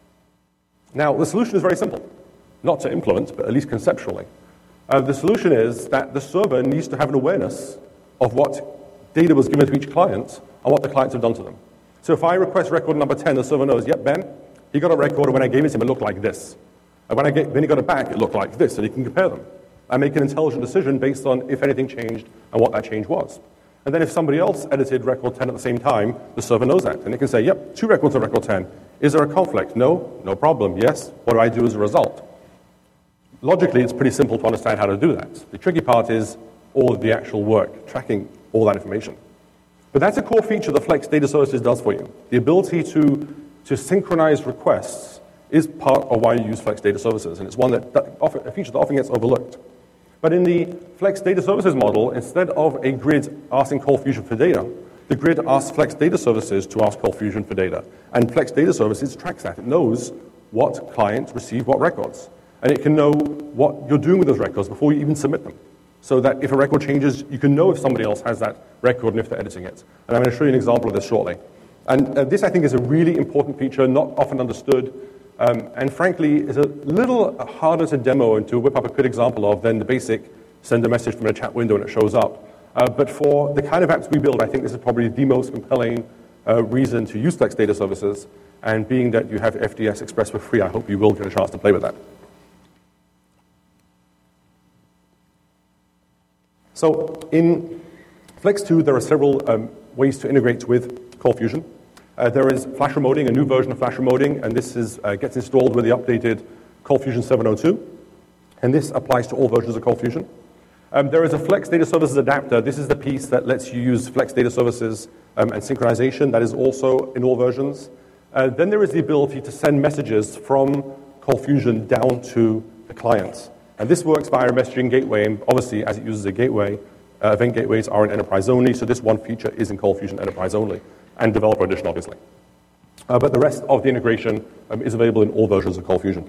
Now, the solution is very simple. Not to implement, but at least conceptually. Uh, the solution is that the server needs to have an awareness of what data was given to each client and what the clients have done to them. So if I request record number ten, the server knows, yep, Ben, he got a record, and when I gave it to him, it looked like this. And when, I get, when he got it back, it looked like this, and he can compare them. I make an intelligent decision based on if anything changed and what that change was. And then if somebody else edited record ten at the same time, the server knows that. And it can say, yep, two records of record ten. Is there a conflict? No, no problem. Yes, what do I do as a result? Logically, it's pretty simple to understand how to do that. The tricky part is all of the actual work, tracking all that information. But that's a core feature that Flex Data Services does for you. The ability to, to synchronize requests is part of why you use Flex Data Services, and it's one that, that often, a feature that often gets overlooked. But in the Flex Data Services model, instead of a grid asking ColdFusion for data, the grid asks Flex Data Services to ask ColdFusion for data. And Flex Data Services tracks that. It knows what clients receive what records. And it can know what you're doing with those records before you even submit them. So that if a record changes, you can know if somebody else has that record and if they're editing it. And I'm going to show you an example of this shortly. And uh, this, I think, is a really important feature, not often understood, um, and frankly, is a little harder to demo and to whip up a good example of than the basic send a message from a chat window and it shows up. Uh, but for the kind of apps we build, I think this is probably the most compelling uh, reason to use Flex Data Services. And being that you have F D S Express for free, I hope you will get a chance to play with that. So in Flex two, there are several um, ways to integrate with ColdFusion. Uh, there is flash remoting, a new version of flash remoting, and this is, uh, gets installed with the updated ColdFusion seven oh two. And this applies to all versions of ColdFusion. Um, there is a Flex Data Services adapter. This is the piece that lets you use Flex Data Services um, and synchronization. That is also in all versions. Uh, then there is the ability to send messages from ColdFusion down to the client. And this works via a messaging gateway, and obviously, as it uses a gateway, uh, event gateways are in enterprise only, so this one feature is in ColdFusion enterprise only, and developer edition, obviously. Uh, but the rest of the integration um, is available in all versions of ColdFusion.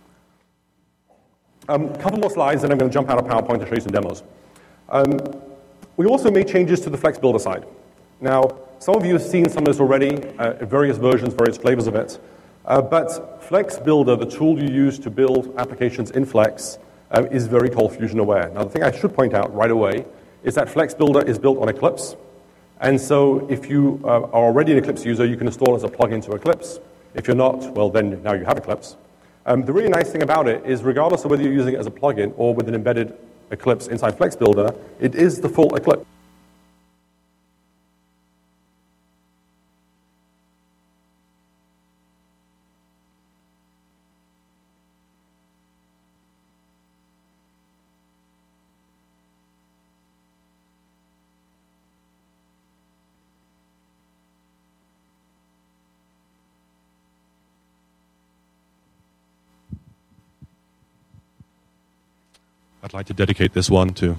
A um, couple more slides, and I'm going to jump out of PowerPoint to show you some demos. Um, we also made changes to the Flex Builder side. Now, some of you have seen some of this already, uh, various versions, various flavors of it. Uh, but Flex Builder, the tool you use to build applications in Flex, uh, is very ColdFusion aware. Now, the thing I should point out right away is that Flex Builder is built on Eclipse. And so if you uh, are already an Eclipse user, you can install it as a plugin to Eclipse. If you're not, well, then now you have Eclipse. Um, the really nice thing about it is regardless of whether you're using it as a plugin or with an embedded Eclipse inside Flex Builder, it is the full Eclipse. I'd like to dedicate this one to...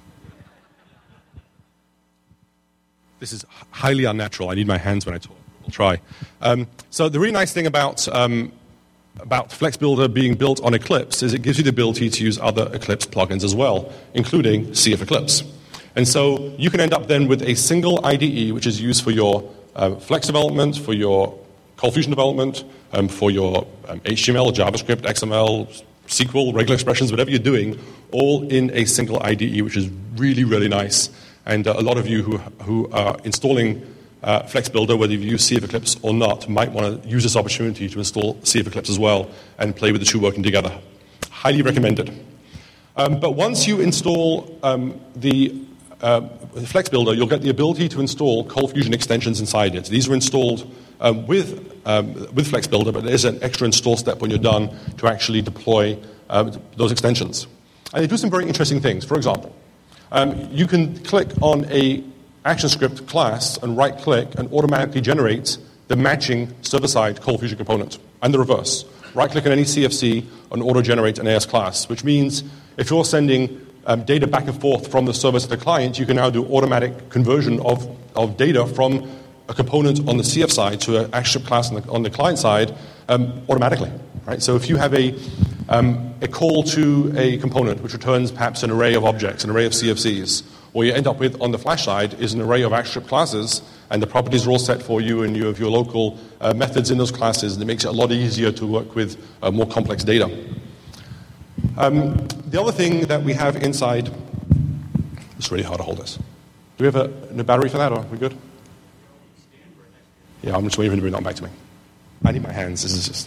This is highly unnatural. I need my hands when I talk. We'll try. Um, so the really nice thing about, um, about Flex Builder being built on Eclipse is it gives you the ability to use other Eclipse plugins as well, including C F Eclipse. And so you can end up then with a single I D E, which is used for your uh, Flex development, for your ColdFusion development, um, for your um, H T M L, JavaScript, X M L, S Q L, regular expressions, whatever you're doing, all in a single I D E, which is really, really nice. And uh, a lot of you who, who are installing uh, Flex Builder, whether you use C F Eclipse or not, might want to use this opportunity to install C F Eclipse as well and play with the two working together. Highly recommended. Um, but once you install um, the uh, Flex Builder, you'll get the ability to install ColdFusion extensions inside it. These are installed um, with, um, with Flex Builder, but there's an extra install step when you're done to actually deploy uh, those extensions. And they do some very interesting things. For example, um, you can click on a ActionScript class and right-click and automatically generate the matching server-side ColdFusion component, and the reverse. Right-click on any C F C and auto-generate an A S class, which means if you're sending um, data back and forth from the server to the client, you can now do automatic conversion of, of data from a component on the C F side to an ActionScript class on the, on the client side um, automatically. Right? So if you have a, um, a call to a component which returns perhaps an array of objects, an array of C F Cs, what you end up with on the Flash side is an array of ActionScript classes, and the properties are all set for you, and you have your local uh, methods in those classes, and it makes it a lot easier to work with uh, more complex data. Um, the other thing that we have inside, it's really hard to hold this. Do we have a, a battery for that, or are we good? Yeah, I'm just waiting for you to bring that back to me. I need my hands. This is just...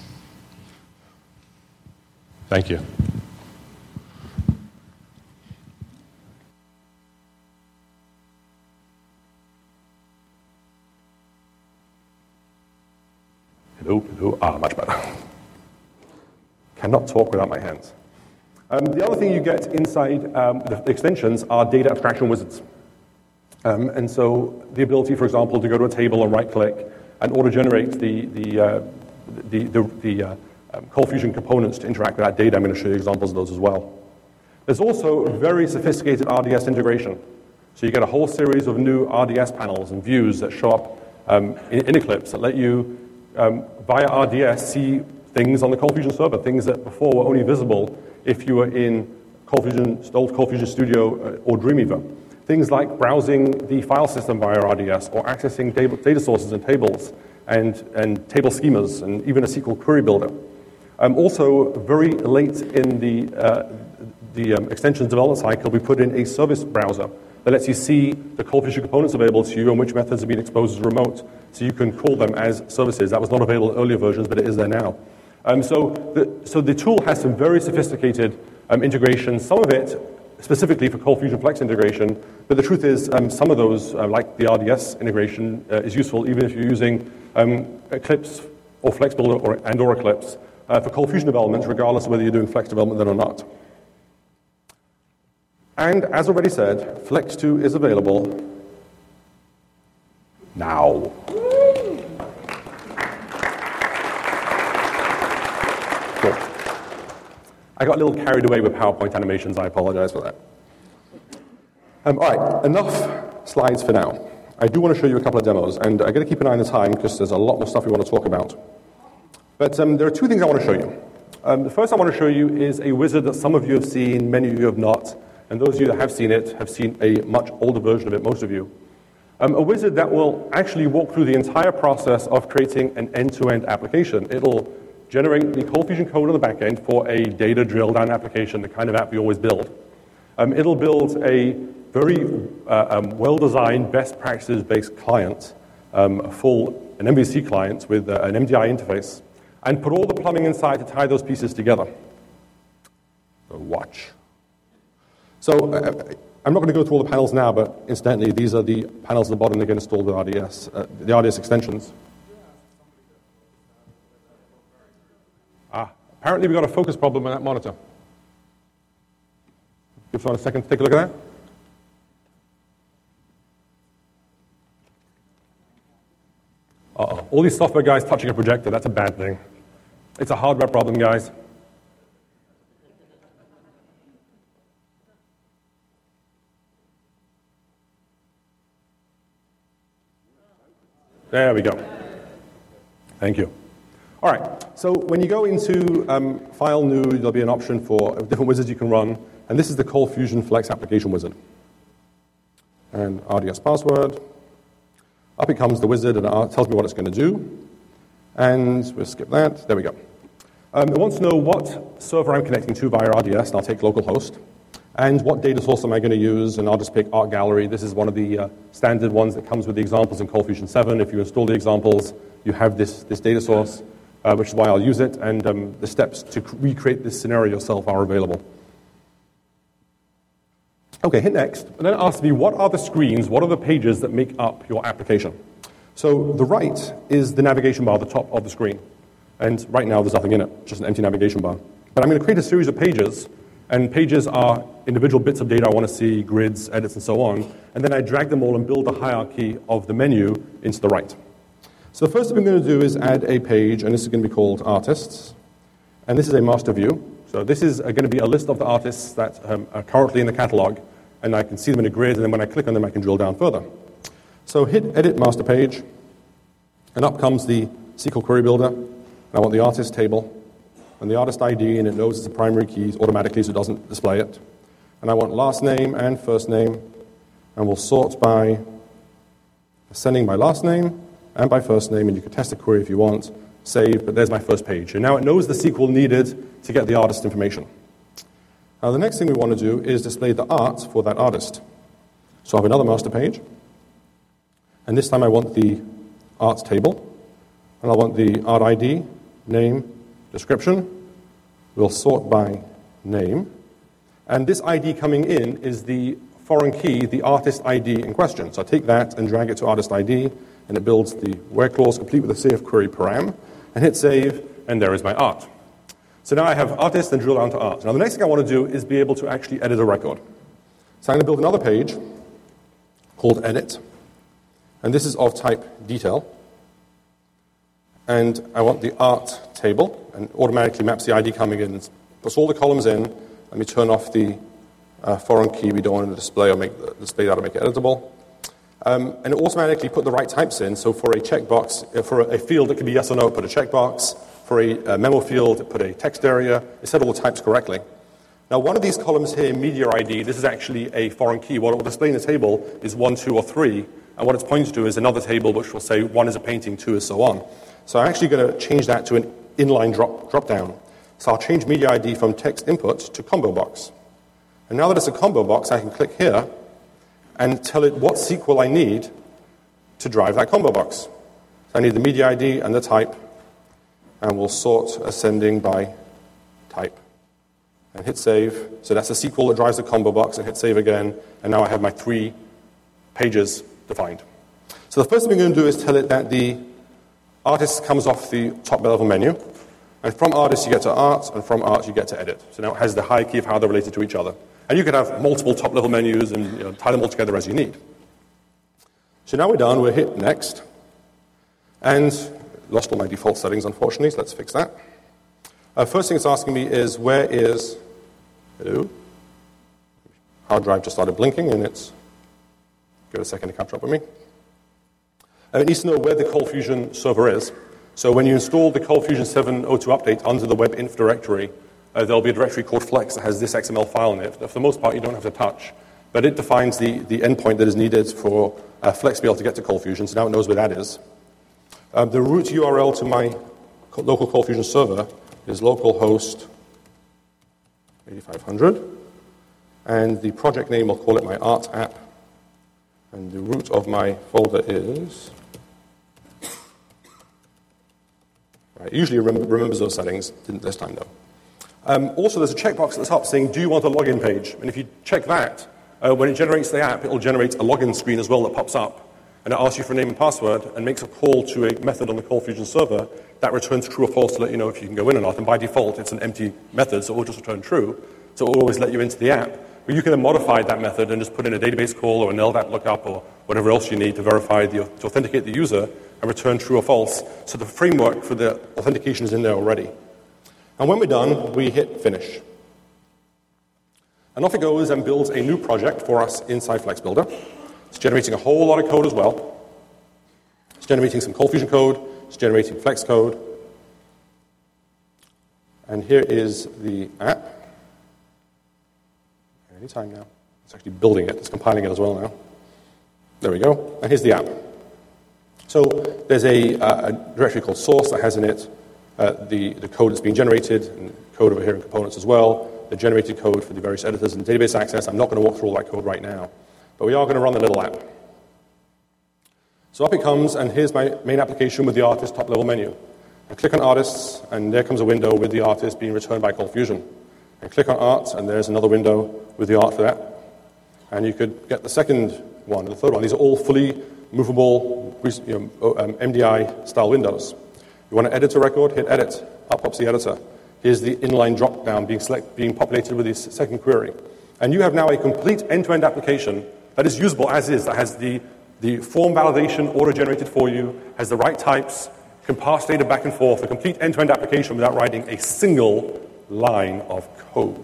Thank you. Hello, hello. Ah, much better. Cannot talk without my hands. Um, the other thing you get inside um, the extensions are data abstraction wizards. Um, and so the ability, for example, to go to a table and right-click and auto-generate the, the, uh, the, the, the uh, um, ColdFusion components to interact with that data. I'm going to show you examples of those as well. There's also very sophisticated R D S integration. So you get a whole series of new R D S panels and views that show up um, in, in Eclipse that let you, um, via R D S, see things on the ColdFusion server, things that before were only visible if you were in ColdFusion, old ColdFusion Studio or Dreamweaver. Things like browsing the file system via R D S or accessing data sources and tables and, and table schemas and even a S Q L query builder. Um, also, very late in the, uh, the um, extensions development cycle, we put in a service browser that lets you see the ColdFusion components available to you and which methods have been exposed as remote, so you can call them as services. That was not available in earlier versions, but it is there now. Um, so, the, so the tool has some very sophisticated um, integration, some of it specifically for ColdFusion Flex integration, but the truth is um, some of those, uh, like the R D S integration, uh, is useful even if you're using um, Eclipse or Flex Builder or, and or Eclipse uh, for ColdFusion development, regardless of whether you're doing Flex development then or not. And as already said, Flex two is available now. Cool. I got a little carried away with PowerPoint animations. I apologize for that. Um, all right, enough slides for now. I do want to show you a couple of demos, and I got to keep an eye on the time because there's a lot more stuff we want to talk about. But um, there are two things I want to show you. Um, the first I want to show you is a wizard that some of you have seen, many of you have not, and those of you that have seen it have seen a much older version of it, most of you. Um, a wizard that will actually walk through the entire process of creating an end-to-end application. It'll generate the ColdFusion code on the back end for a data drill-down application, the kind of app we always build. Um, it'll build a very uh, um, well-designed, best practices-based client, um, a full an M V C client with uh, an M D I interface, and put all the plumbing inside to tie those pieces together. So watch. So uh, I'm not going to go through all the panels now, but incidentally, these are the panels at the bottom that get installed with R D S, uh, the R D S extensions. Ah, apparently we've got a focus problem on that monitor. Give someone a second to take a look at that. Uh-oh. All these software guys touching a projector, that's a bad thing. It's a hardware problem, guys. There we go. Thank you. All right, so when you go into um, File New, there'll be an option for different wizards you can run, and this is the ColdFusion Flex application wizard. And R D S password. Up it comes the wizard, and it tells me what it's going to do. And we'll skip that. There we go. Um, it wants to know what server I'm connecting to via R D S, and I'll take localhost. And what data source am I going to use, and I'll just pick Art Gallery. This is one of the uh, standard ones that comes with the examples in ColdFusion seven. If you install the examples, you have this, this data source, uh, which is why I'll use it, and um, the steps to recreate this scenario yourself are available. Okay, hit next, and then it asks me, what are the screens, what are the pages that make up your application? So the right is the navigation bar at the top of the screen. And right now there's nothing in it, just an empty navigation bar. But I'm going to create a series of pages, and pages are individual bits of data I want to see, grids, edits, and so on. And then I drag them all and build the hierarchy of the menu into the right. So the first thing I'm going to do is add a page, and this is going to be called Artists. And this is a master view. So this is going to be a list of the artists that um, are currently in the catalog, and I can see them in a grid, and then when I click on them, I can drill down further. So hit Edit Master Page, and up comes the S Q L Query Builder. And I want the artist table, and the artist I D, and it knows it's a primary key automatically, so it doesn't display it. And I want last name and first name, and we'll sort by ascending by last name and by first name, and you can test the query if you want. Save, but there's my first page. And now it knows the S Q L needed to get the artist information. Now the next thing we want to do is display the art for that artist. So I have another master page, and this time I want the art table, and I want the art I D, name, description. We'll sort by name, and this I D coming in is the foreign key, the artist I D in question. So I take that and drag it to artist I D, and it builds the where clause complete with a save query param, and hit save, and there is my art. So now I have artist and drill down to art. Now the next thing I want to do is be able to actually edit a record. So I'm going to build another page called edit, and this is of type detail. And I want the art table, and automatically maps the I D coming in, and puts all the columns in. Let me turn off the uh, foreign key we don't want to display or make display that to make it editable. Um, and it automatically put the right types in. So for a checkbox, uh, for a field that could be yes or no, put a checkbox. For a, a memo field, put a text area. It set all the types correctly. Now, one of these columns here, media I D, this is actually a foreign key. What it will display in the table is one, two, or three. And what it's pointing to is another table which will say one is a painting, two is so on. So I'm actually going to change that to an inline drop, drop down. So I'll change media I D from text input to combo box. And now that it's a combo box, I can click here and tell it what S Q L I need to drive that combo box. So I need the media I D and the type, and we'll sort ascending by type. And hit save. So that's the S Q L that drives the combo box, and hit save again, and now I have my three pages defined. So the first thing we're going to do is tell it that the artist comes off the top level menu, and from artist you get to art, and from art you get to edit. So now it has the hierarchy of how they're related to each other. And you can have multiple top level menus and you know, tie them all together as you need. So now we're done, we'll hit next. And lost all my default settings, unfortunately, so let's fix that. Uh, first thing it's asking me is, where is, hello? Hard drive just started blinking, and it's, give it a second to catch up with me. Uh, it needs to know where the ColdFusion server is. So when you install the ColdFusion seven point oh two update under the web inf directory, uh, there'll be a directory called flex that has this X M L file in it. For the most part, you don't have to touch, but it defines the, the endpoint that is needed for uh, Flex to be able to get to ColdFusion, so now it knows where that is. Um, the root U R L to my local ColdFusion server is localhost eighty-five hundred, and the project name, I'll call it my art app, and the root of my folder is, right, usually rem- remembers those settings, didn't this time though. Um, also, there's a checkbox at the top saying, do you want a login page? And if you check that, uh, when it generates the app, it will generate a login screen as well that pops up. And it asks you for a name and password and makes a call to a method on the ColdFusion server that returns true or false to let you know if you can go in or not. And by default, it's an empty method, so it will just return true. So it will always let you into the app. But you can then modify that method and just put in a database call or an L D A P lookup or whatever else you need to verify, the, to authenticate the user and return true or false. So the framework for the authentication is in there already. And when we're done, we hit finish. And off it goes and builds a new project for us inside FlexBuilder. It's generating a whole lot of code as well. It's generating some ColdFusion code. It's generating Flex code. And here is the app. Anytime now. It's actually building it. It's compiling it as well now. There we go. And here's the app. So there's a, uh, a directory called source that has in it uh, the, the code that's being generated, and code over here in components as well, the generated code for the various editors and database access. I'm not going to walk through all that code right now. But we are going to run the little app. So up it comes, and here's my main application with the artist top-level menu. I click on artists, and there comes a window with the artist being returned by ColdFusion. And click on art, and there's another window with the art for that. And you could get the second one and the third one. These are all fully movable you know, um, M D I-style windows. You want to edit a record, hit Edit. Up pops the editor. Here's the inline drop-down being, select, being populated with this second query. And you have now a complete end-to-end application that is usable as is, that has the, the form validation auto-generated for you, has the right types, can pass data back and forth, a complete end-to-end application without writing a single line of code.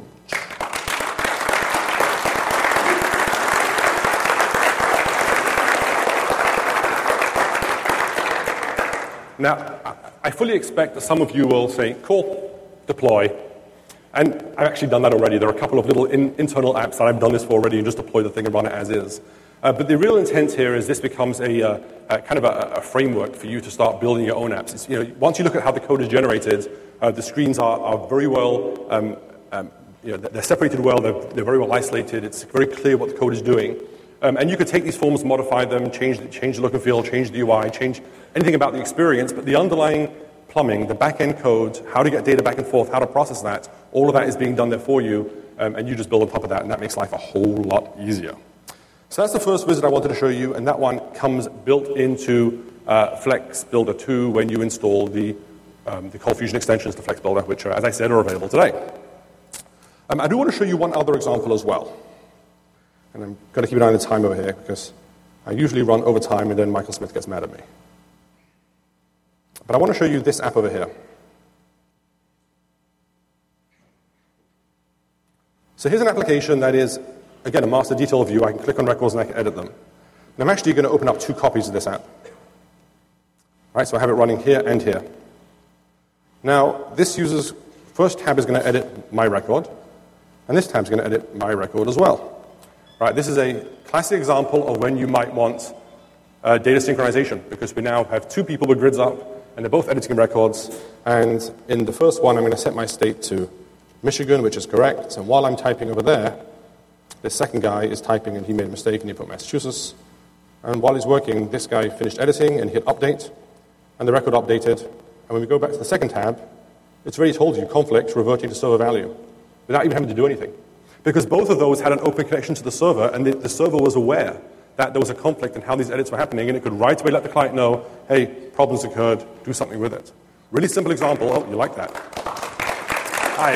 Now, I fully expect that some of you will say, cool, deploy. And I've actually done that already. There are a couple of little in, internal apps that I've done this for already and just deploy the thing and run it as is. Uh, but the real intent here is this becomes a, uh, a kind of a, a framework for you to start building your own apps. It's, you know, once you look at how the code is generated, uh, the screens are, are very well, um, um, you know, they're separated well, they're, they're very well isolated, it's very clear what the code is doing. Um, and you could take these forms, modify them, change the, change the look and feel, change the U I, change anything about the experience, but the underlying plumbing, the back-end code, how to get data back and forth, how to process that, all of that is being done there for you, um, and you just build on top of that, and that makes life a whole lot easier. So that's the first wizard I wanted to show you, and that one comes built into uh, Flex Builder two when you install the, um, the ColdFusion extensions to Flex Builder, which, are, as I said, are available today. Um, I do want to show you one other example as well. And I'm going to keep an eye on the time over here, because I usually run over time, and then Michael Smith gets mad at me. But I want to show you this app over here. So here's an application that is, again, a master detail view. I can click on records and I can edit them. And I'm actually going to open up two copies of this app. All right, so I have it running here and here. Now, this user's first tab is going to edit my record, and this tab is going to edit my record as well. All right, this is a classic example of when you might want uh, data synchronization, because we now have two people with grids up, and they're both editing records. And in the first one, I'm going to set my state to Michigan, which is correct. And while I'm typing over there, the second guy is typing, and he made a mistake, and he put Massachusetts. And while he's working, this guy finished editing and hit update, and the record updated. And when we go back to the second tab, it's already told you conflict reverting to server value without even having to do anything. Because both of those had an open connection to the server, and the, the server was aware that there was a conflict in how these edits were happening, and it could right away let the client know, hey, problems occurred, do something with it. Really simple example. Oh, you like that. I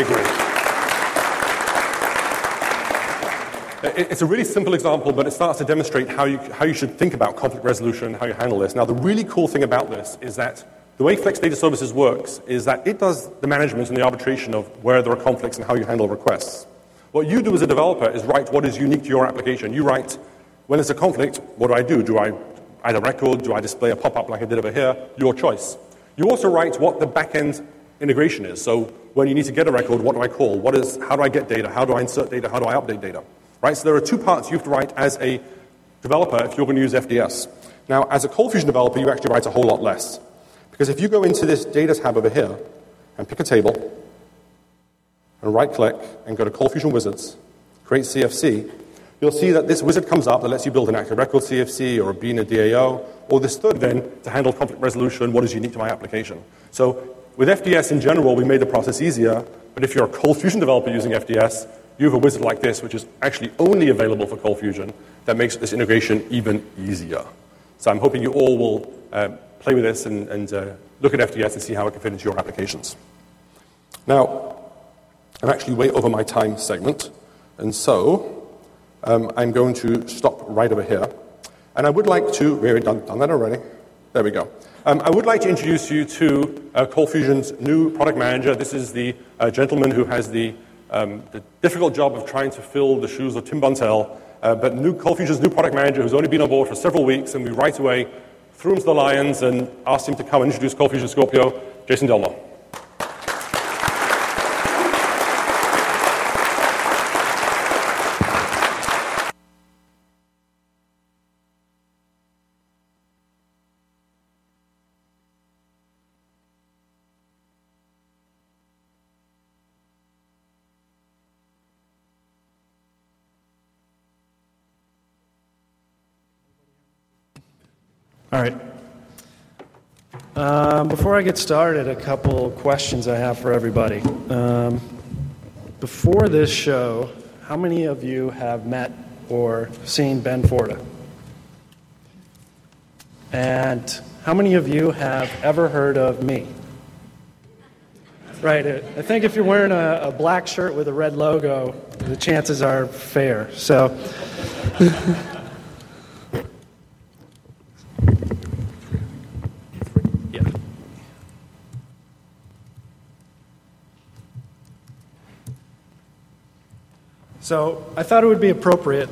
agree. It's a really simple example, but it starts to demonstrate how you, how you should think about conflict resolution, how you handle this. Now, the really cool thing about this is that the way Flex Data Services works is that it does the management and the arbitration of where there are conflicts and how you handle requests. What you do as a developer is write what is unique to your application. You write, when there's a conflict, what do I do? Do I add a record? Do I display a pop-up like I did over here? Your choice. You also write what the back-end integration is. So when you need to get a record, what do I call? What is, how do I get data? How do I insert data? How do I update data? Right? So there are two parts you have to write as a developer if you're going to use F D S. Now, as a ColdFusion developer, you actually write a whole lot less. Because if you go into this data tab over here and pick a table, and right-click and go to ColdFusion Wizards, create C F C, you'll see that this wizard comes up that lets you build an active record C F C or a Bean or D A O, or this third then to handle conflict resolution, what is unique to my application. So with F D S in general, we made the process easier, but if you're a ColdFusion developer using F D S, you have a wizard like this, which is actually only available for ColdFusion, that makes this integration even easier. So I'm hoping you all will uh, play with this and, and uh, look at F D S and see how it can fit into your applications. Now, I'm actually way over my time segment, and so um, I'm going to stop right over here. And I would like to, we've done, done that already. There we go. Um, I would like to introduce you to uh, ColdFusion's new product manager. This is the uh, gentleman who has the, um, the difficult job of trying to fill the shoes of Tim Buntel, uh, but new ColdFusion's new product manager who's only been on board for several weeks, and we right away threw him to the lions and asked him to come and introduce ColdFusion Scorpio, Jason Delmo. All right. Um, before I get started, a couple questions I have for everybody. Um, before this show, how many of you have met or seen Ben Forta? And how many of you have ever heard of me? Right, I think if you're wearing a, a black shirt with a red logo, the chances are fair. So, yeah. So I thought it would be appropriate.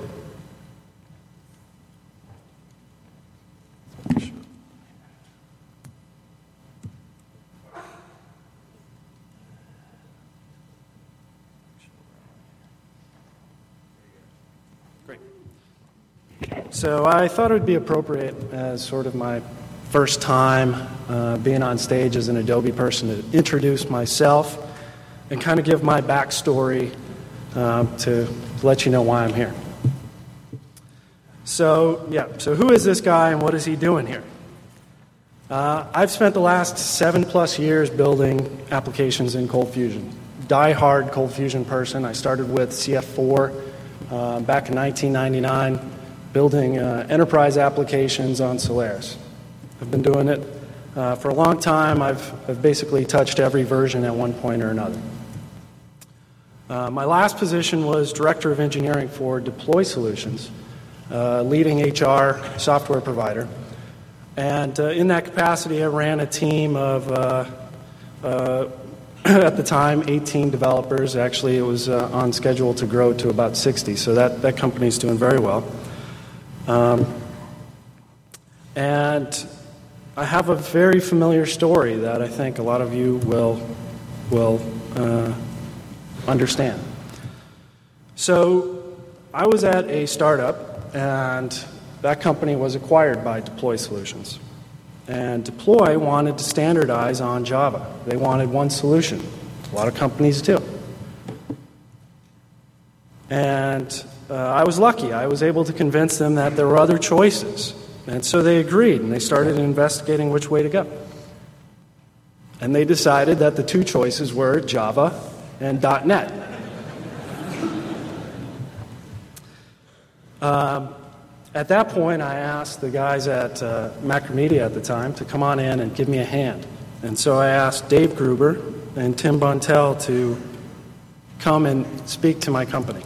So I thought it would be appropriate as sort of my first time uh, being on stage as an Adobe person to introduce myself and kind of give my backstory uh, to let you know why I'm here. So, yeah, so who is this guy and what is he doing here? Uh, I've spent the last seven plus years building applications in Cold Fusion. Die-hard Cold Fusion person. I started with C F four uh, back in nineteen ninety-nine. Building uh, enterprise applications on Solaris. I've been doing it uh, for a long time. I've, I've basically touched every version at one point or another. Uh, my last position was Director of Engineering for Deploy Solutions, uh, leading H R software provider. And uh, in that capacity, I ran a team of, uh, uh, at the time, eighteen developers. Actually, it was uh, on schedule to grow to about sixty, so that, that company's doing very well. Um, and I have a very familiar story that I think a lot of you will will uh, understand. So I was at a startup, and that company was acquired by Deploy Solutions. And Deploy wanted to standardize on Java. They wanted one solution. A lot of companies do. And Uh, I was lucky. I was able to convince them that there were other choices. And so they agreed, and they started investigating which way to go. And they decided that the two choices were Java and .NET. Um, at that point, I asked the guys at uh, Macromedia at the time to come on in and give me a hand. And so I asked Dave Gruber and Tim Buntel to come and speak to my company.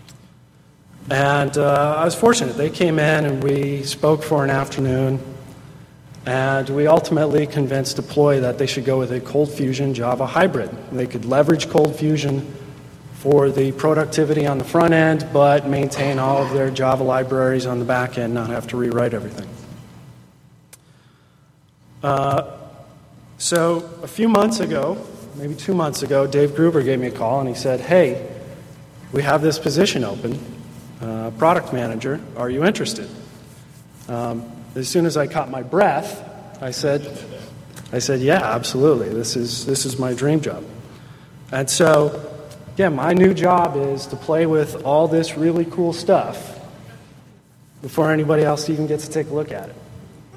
And uh, I was fortunate. They came in and we spoke for an afternoon, and we ultimately convinced Deploy that they should go with a Cold Fusion Java hybrid. They could leverage Cold Fusion for the productivity on the front end, but maintain all of their Java libraries on the back end, not have to rewrite everything. Uh, so a few months ago, maybe two months ago, Dave Gruber gave me a call and he said, "Hey, we have this position open. Uh, product manager, are you interested?" Um, as soon as I caught my breath, I said, I said, "Yeah, absolutely. This is this is my dream job." And so, yeah, my new job is to play with all this really cool stuff before anybody else even gets to take a look at it.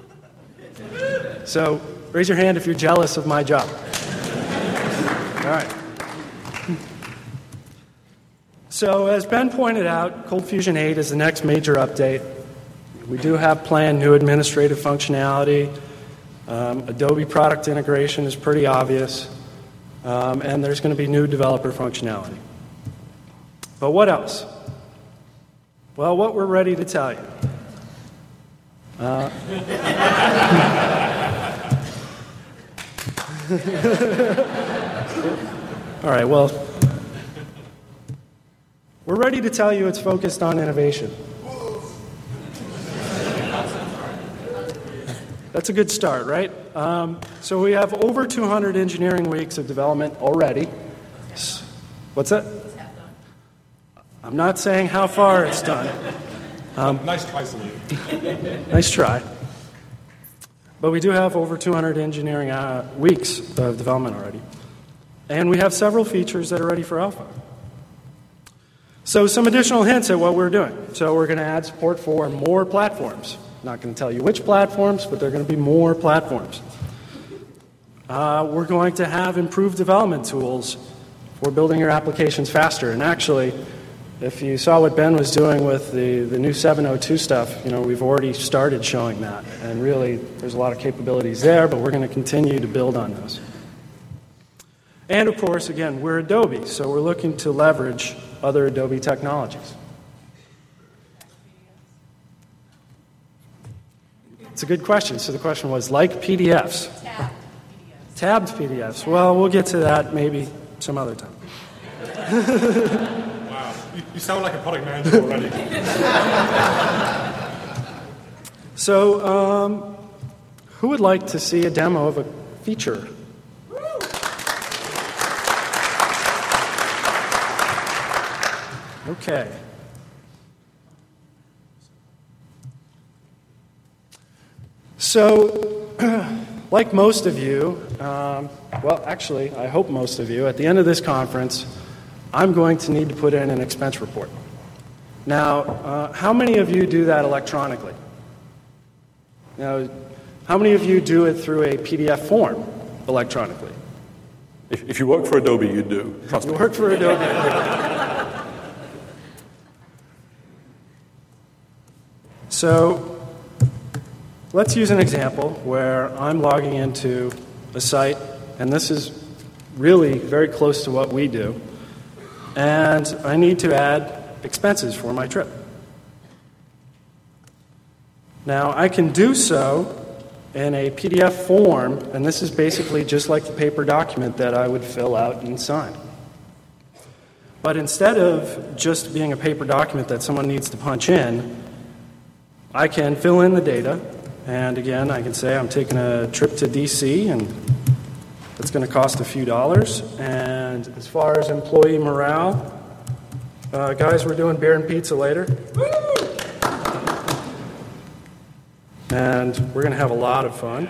So, raise your hand if you're jealous of my job. All right. So, as Ben pointed out, Cold Fusion eight is the next major update. We do have planned new administrative functionality. Um, Adobe product integration is pretty obvious. Um, and there's going to be new developer functionality. But what else? Well, what we're ready to tell you. Uh, All right, well, we're ready to tell you it's focused on innovation. That's a good start, right? Um, so we have over two hundred engineering weeks of development already. What's that? I'm not saying how far it's done. Um, nice try, Salim. Nice try. But we do have over two hundred engineering uh, weeks of development already. And we have several features that are ready for alpha. So some additional hints at what we're doing. So we're going to add support for more platforms. Not going to tell you which platforms, but there are going to be more platforms. Uh, we're going to have improved development tools for building your applications faster. And actually, If you saw what Ben was doing with the, the new seven oh two stuff, you know, we've already started showing that. And really, there's a lot of capabilities there, but we're going to continue to build on those. And of course, again, we're Adobe, so we're looking to leverage other Adobe technologies. It's a good question. So the question was, like P D Fs? Tabbed. Tabbed P D Fs. Well, we'll get to that maybe some other time. Wow. You, you sound like a product manager already. So, um, who would like to see a demo of a feature? Okay. So, like most of you, um, well, actually, I hope most of you, at the end of this conference, I'm going to need to put in an expense report. Now, uh, how many of you do that electronically? Now, how many of you do it through a P D F form electronically? If, if you work for Adobe, you do. Trust You me. work for Adobe. So, let's use an example where I'm logging into a site, and this is really very close to what we do, and I need to add expenses for my trip. Now, I can do so in a P D F form, and this is basically just like the paper document that I would fill out and sign. But instead of just being a paper document that someone needs to punch in, I can fill in the data. And again, I can say I'm taking a trip to D C, and it's going to cost a few dollars. And as far as employee morale, uh, guys, we're doing beer and pizza later. And we're going to have a lot of fun.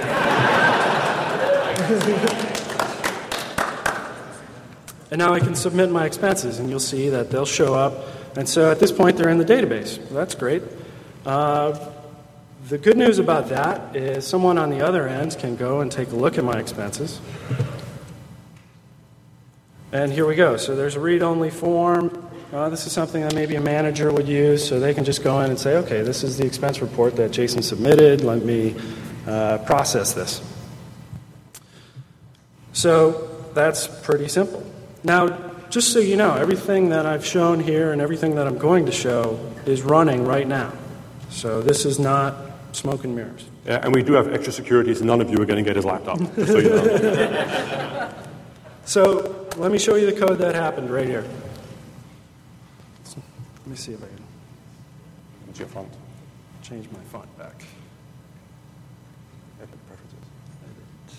And now I can submit my expenses, and you'll see that they'll show up. And so at this point, they're in the database. Well, that's great. Uh, The good news about that is someone on the other end can go and take a look at my expenses. And here we go. So there's a read-only form. Uh, this is something that maybe a manager would use, so they can just go in and say, okay, this is the expense report that Jason submitted. Let me uh, process this. So that's pretty simple. Now, just so you know, everything that I've shown here and everything that I'm going to show is running right now. So this is not smoke and mirrors. Yeah, and we do have extra security, so none of you are going to get his laptop, just so you know. So let me show you the code that happened right here. Let me see if I can What's your font? change my font back. Edit preferences.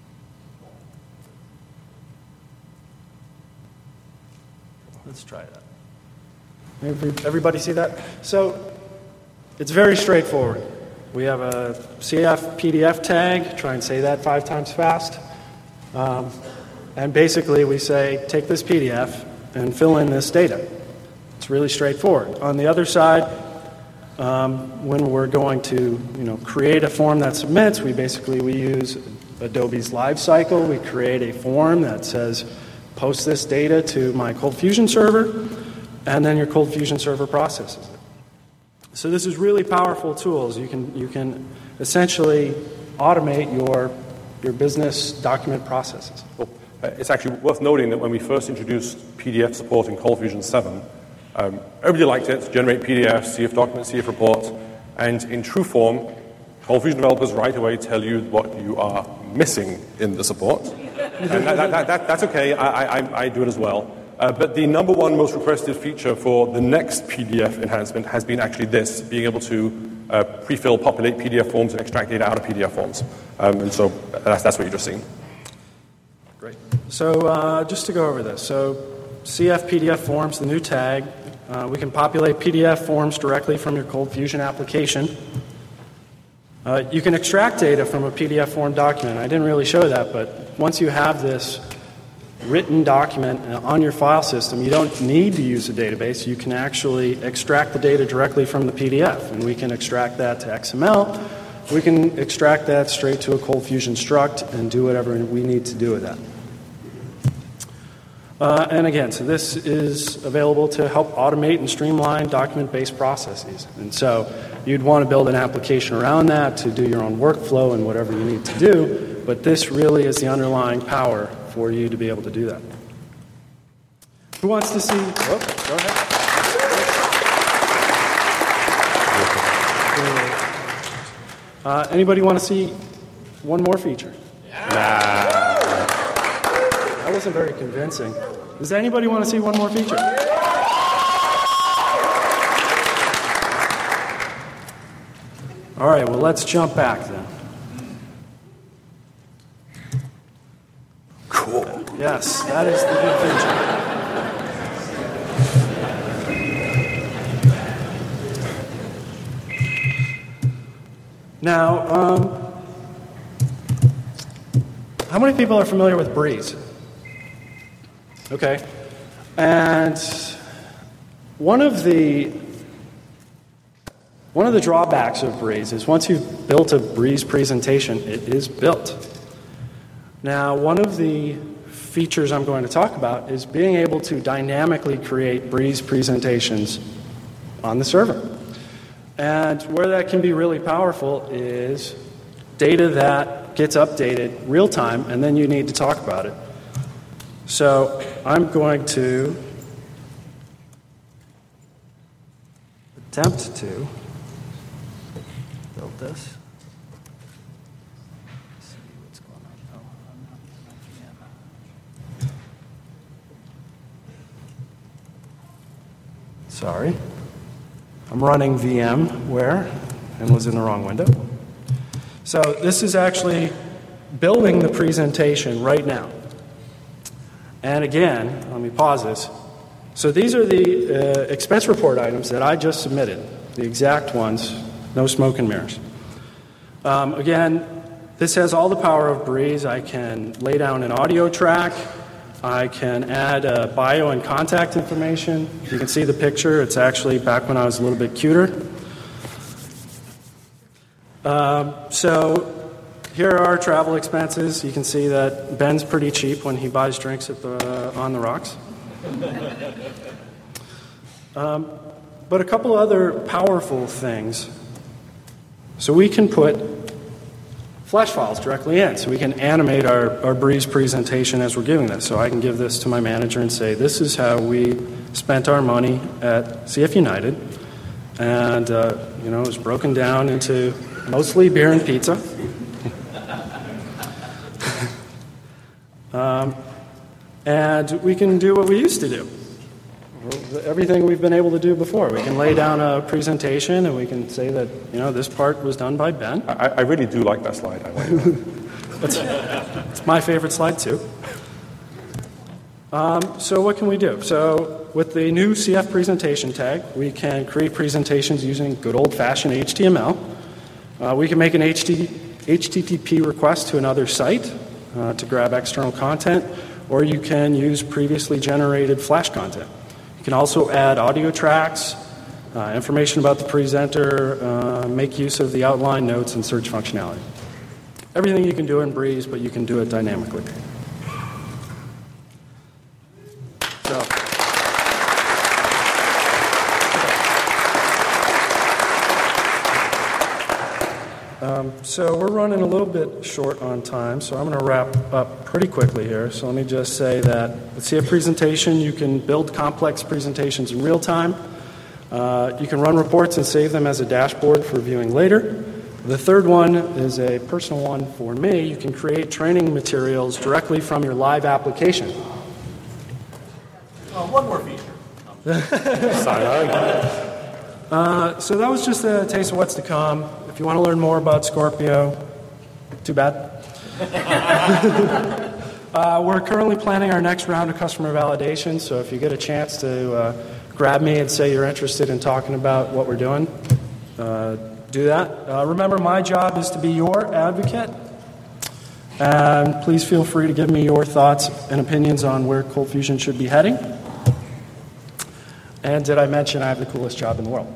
Let's try that. Every- Everybody see that? So it's very straightforward. We have a C F P D F tag. Try and say that five times fast. Um, and basically we say, take this P D F and fill in this data. It's really straightforward. On the other side, um, when we're going to you know, create a form that submits, we basically we use Adobe's Lifecycle. We create a form that says, post this data to my Cold Fusion server, and then your Cold Fusion server processes it. So this is really powerful tools. You can you can essentially automate your your business document processes. Well, uh, it's actually worth noting that when we first introduced P D F support in Cold Fusion seven, um, everybody liked it, generate P D Fs, C F documents, C F reports, and in true form, Cold Fusion developers right away tell you what you are missing in the support. And that, that, that, that's okay, I, I, I do it as well. Uh, but the number one most requested feature for the next P D F enhancement has been actually this, being able to uh, pre-fill, populate P D F forms and extract data out of P D F forms. Um, and so that's, that's what you're just seeing. Great. So uh, just to go over this. So C F P D F forms, the new tag. Uh, we can populate P D F forms directly from your Cold Fusion application. Uh, you can extract data from a P D F form document. I didn't really show that, but once you have this written document on your file system, you don't need to use a database. You can actually extract the data directly from the P D F, and we can extract that to X M L. We can extract that straight to a Cold Fusion struct and do whatever we need to do with that. Uh, and again, so this is available to help automate and streamline document-based processes. And so you'd want to build an application around that to do your own workflow and whatever you need to do, but this really is the underlying power for you to be able to do that. Who wants to see? Oh, go ahead. Uh, anybody want to see one more feature? Nah. That wasn't very convincing. Does anybody want to see one more feature? All right, well, let's jump back then. Cool. Yes, that is the good feature. Now, um, how many people are familiar with Breeze? Okay. And one of the one of the drawbacks of Breeze is once you've built a Breeze presentation, it is built. Now, one of the features I'm going to talk about is being able to dynamically create Breeze presentations on the server. And where that can be really powerful is data that gets updated real time, and then you need to talk about it. So I'm going to attempt to build this. Let's see what's going on. Oh, I'm not V M. Sorry. I'm running VMware and was in the wrong window. So this is actually building the presentation right now. And again, let me pause this. So these are the uh, expense report items that I just submitted, the exact ones, no smoke and mirrors. Um, again, this has all the power of Breeze. I can lay down an audio track. I can add uh, bio and contact information. You can see the picture. It's actually back when I was a little bit cuter. Um, so here are our travel expenses. You can see that Ben's pretty cheap when he buys drinks at the, uh, on the rocks. um, but a couple other powerful things. So we can put Flash files directly in, so we can animate our, our Breeze presentation as we're giving this. So I can give this to my manager and say, this is how we spent our money at C F United. And, uh, you know, it was broken down into mostly beer and pizza. um, and we can do what we used to do. Everything we've been able to do before. We can lay down a presentation and we can say that, you know, this part was done by Ben. I, I really do like that slide. I like it. It's, it's my favorite slide, too. Um, so what can we do? So with the new C F presentation tag, we can create presentations using good old-fashioned H T M L. Uh, we can make an H T T P request to another site uh, to grab external content, or you can use previously generated Flash content. You can also add audio tracks, uh, information about the presenter, uh, make use of the outline notes and search functionality. Everything you can do in Breeze, but you can do it dynamically. So, um, so we're running a little bit short on time, so I'm going to wrap up pretty quickly here. So let me just say that with C F presentation, you can build complex presentations in real time. Uh, you can run reports and save them as a dashboard for viewing later. The third one is a personal one for me. You can create training materials directly from your live application. Oh, one more feature. uh, so that was just a taste of what's to come. If you want to learn more about Scorpio, too bad. uh, we're currently planning our next round of customer validation, so if you get a chance to uh, grab me and say you're interested in talking about what we're doing, uh, do that. Uh, remember, my job is to be your advocate, and please feel free to give me your thoughts and opinions on where Cold Fusion should be heading. And did I mention I have the coolest job in the world?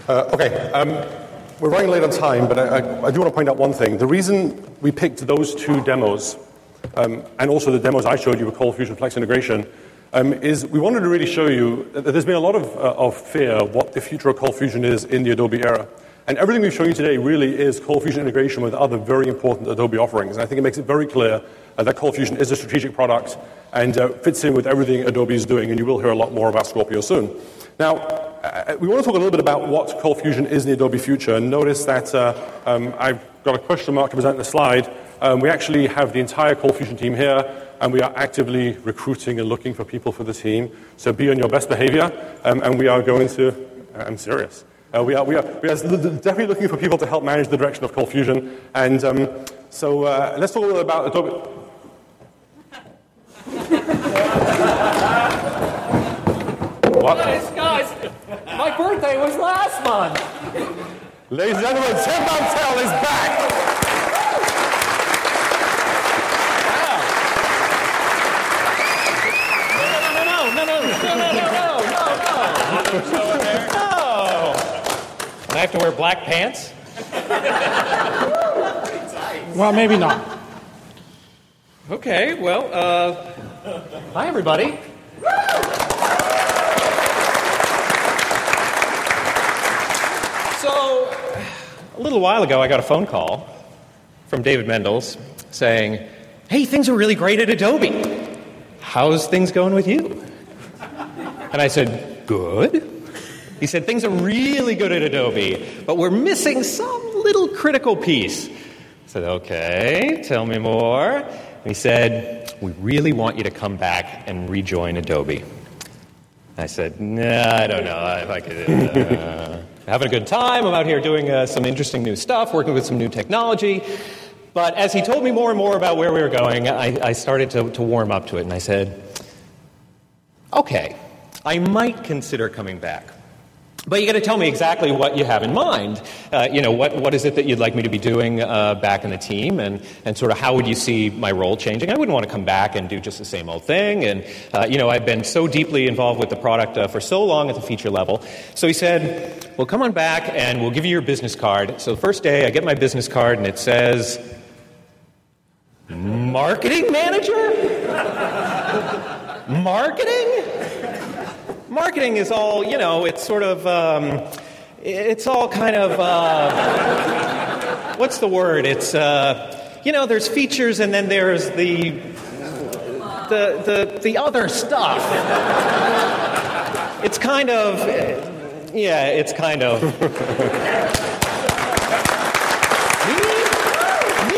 Uh, okay, um, we're running late on time, but I, I, I do want to point out one thing. The reason we picked those two demos, um, and also the demos I showed you with ColdFusion Flex Integration, um, is we wanted to really show you that there's been a lot of, uh, of fear of what the future of ColdFusion is in the Adobe era. And everything we've shown you today really is ColdFusion integration with other very important Adobe offerings. And I think it makes it very clear uh, that ColdFusion is a strategic product and uh, fits in with everything Adobe is doing, and you will hear a lot more about Scorpio soon. Now, uh, we want to talk a little bit about what ColdFusion is in the Adobe future, and notice that uh, um, I've got a question mark to present in the slide. Um, we actually have the entire ColdFusion team here, and we are actively recruiting and looking for people for the team. So be on your best behavior, um, and we are going to, I'm serious. Uh, we, are, we, are, we are definitely looking for people to help manage the direction of ColdFusion. And um, so uh, let's talk a little about Adobe. What? Guys, guys, my birthday was last month. Ladies and gentlemen, Tim Montel is back. No, no, no, no, no, no, no, no, no, no, no. I have to wear black pants? Well, maybe not. Okay, well, uh, hi, everybody. So, a little while ago, I got a phone call from David Mendels saying, hey, things are really great at Adobe. How's things going with you? And I said, good. He said, things are really good at Adobe, but we're missing some little critical piece. I said, okay, tell me more. And he said, we really want you to come back and rejoin Adobe. I said, nah, I don't know if I could. Uh, having a good time. I'm out here doing uh, some interesting new stuff, working with some new technology. But as he told me more and more about where we were going, I, I started to, to warm up to it. And I said, okay, I might consider coming back. But you got to tell me exactly what you have in mind. Uh, you know, what what is it that you'd like me to be doing uh, back in the team, and and sort of how would you see my role changing? I wouldn't want to come back and do just the same old thing. And uh, you know, I've been so deeply involved with the product uh, for so long at the feature level. So he said, "Well, come on back, and we'll give you your business card." So the first day, I get my business card, and it says, "Marketing manager." Marketing. Marketing is all, you know, it's sort of, um, it's all kind of, uh, what's the word? It's, uh, you know, there's features and then there's the, the, the, the other stuff. It's kind of, yeah, it's kind of. Me?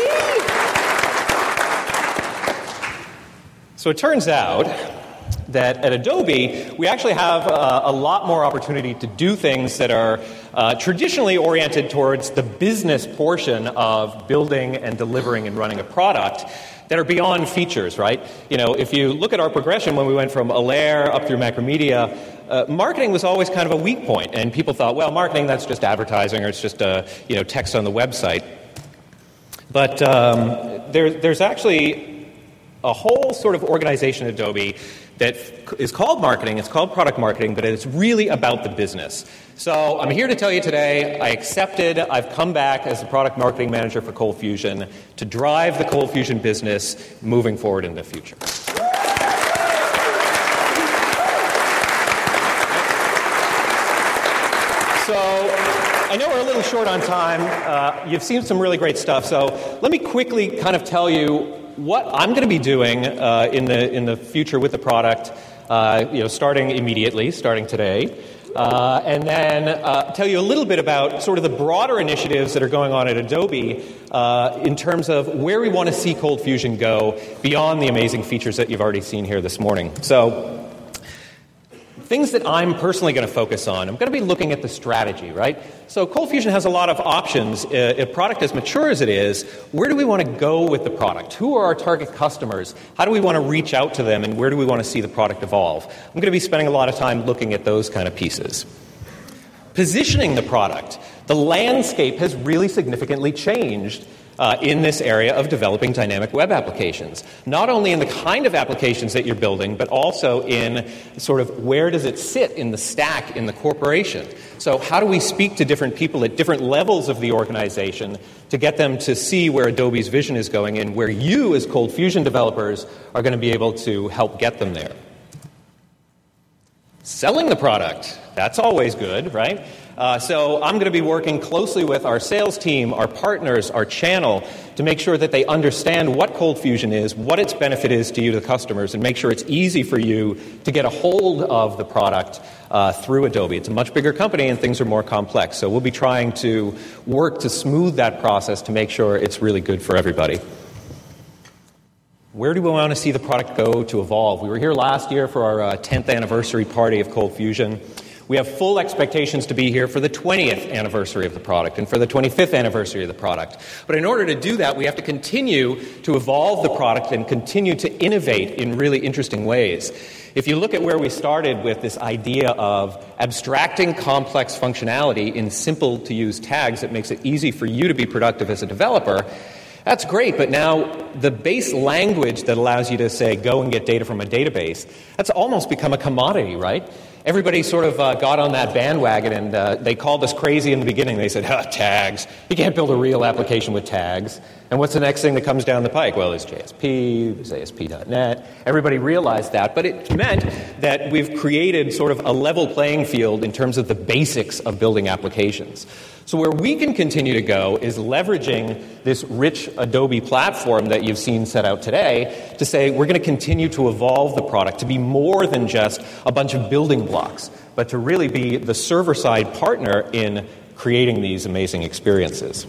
Me? So it turns out that at Adobe, we actually have uh, a lot more opportunity to do things that are uh, traditionally oriented towards the business portion of building and delivering and running a product that are beyond features, right? You know, if you look at our progression when we went from Alaire up through Macromedia, uh, marketing was always kind of a weak point, and people thought, well, marketing, that's just advertising, or it's just, uh, you know, text on the website. But um, there, there's actually a whole sort of organization at Adobe that is called marketing, it's called product marketing, but it's really about the business. So I'm here to tell you today, I accepted, I've come back as the product marketing manager for ColdFusion to drive the ColdFusion business moving forward in the future. So I know we're a little short on time. Uh, you've seen some really great stuff, so let me quickly kind of tell you what I'm going to be doing uh, in the in the future with the product, uh, you know, starting immediately, starting today, uh, and then uh, tell you a little bit about sort of the broader initiatives that are going on at Adobe uh, in terms of where we want to see ColdFusion go beyond the amazing features that you've already seen here this morning. So, things that I'm personally going to focus on, I'm going to be looking at the strategy, right? So ColdFusion has a lot of options. Uh, a product as mature as it is, where do we want to go with the product? Who are our target customers? How do we want to reach out to them, and where do we want to see the product evolve? I'm going to be spending a lot of time looking at those kind of pieces. Positioning the product. The landscape has really significantly changed uh, in this area of developing dynamic web applications. Not only in the kind of applications that you're building, but also in sort of where does it sit in the stack in the corporation. So how do we speak to different people at different levels of the organization to get them to see where Adobe's vision is going and where you as Cold Fusion developers are going to be able to help get them there. Selling the product, that's always good, right? Uh, so I'm going to be working closely with our sales team, our partners, our channel, to make sure that they understand what Cold Fusion is, what its benefit is to you, the customers, and make sure it's easy for you to get a hold of the product uh, through Adobe. It's a much bigger company and things are more complex. So we'll be trying to work to smooth that process to make sure it's really good for everybody. Where do we want to see the product go to evolve? We were here last year for our uh, tenth anniversary party of Cold Fusion. We have full expectations to be here for the twentieth anniversary of the product and for the twenty-fifth anniversary of the product. But in order to do that, we have to continue to evolve the product and continue to innovate in really interesting ways. If you look at where we started with this idea of abstracting complex functionality in simple-to-use tags that makes it easy for you to be productive as a developer, that's great, but now the base language that allows you to, say, go and get data from a database, that's almost become a commodity, right? Everybody sort of uh, got on that bandwagon, and uh, they called us crazy in the beginning. They said, oh, tags. You can't build a real application with tags. And what's the next thing that comes down the pike? Well, there's J S P, there's A S P dot net. Everybody realized that, but it meant that we've created sort of a level playing field in terms of the basics of building applications. So where we can continue to go is leveraging this rich Adobe platform that you've seen set out today to say we're going to continue to evolve the product to be more than just a bunch of building blocks, but to really be the server-side partner in creating these amazing experiences.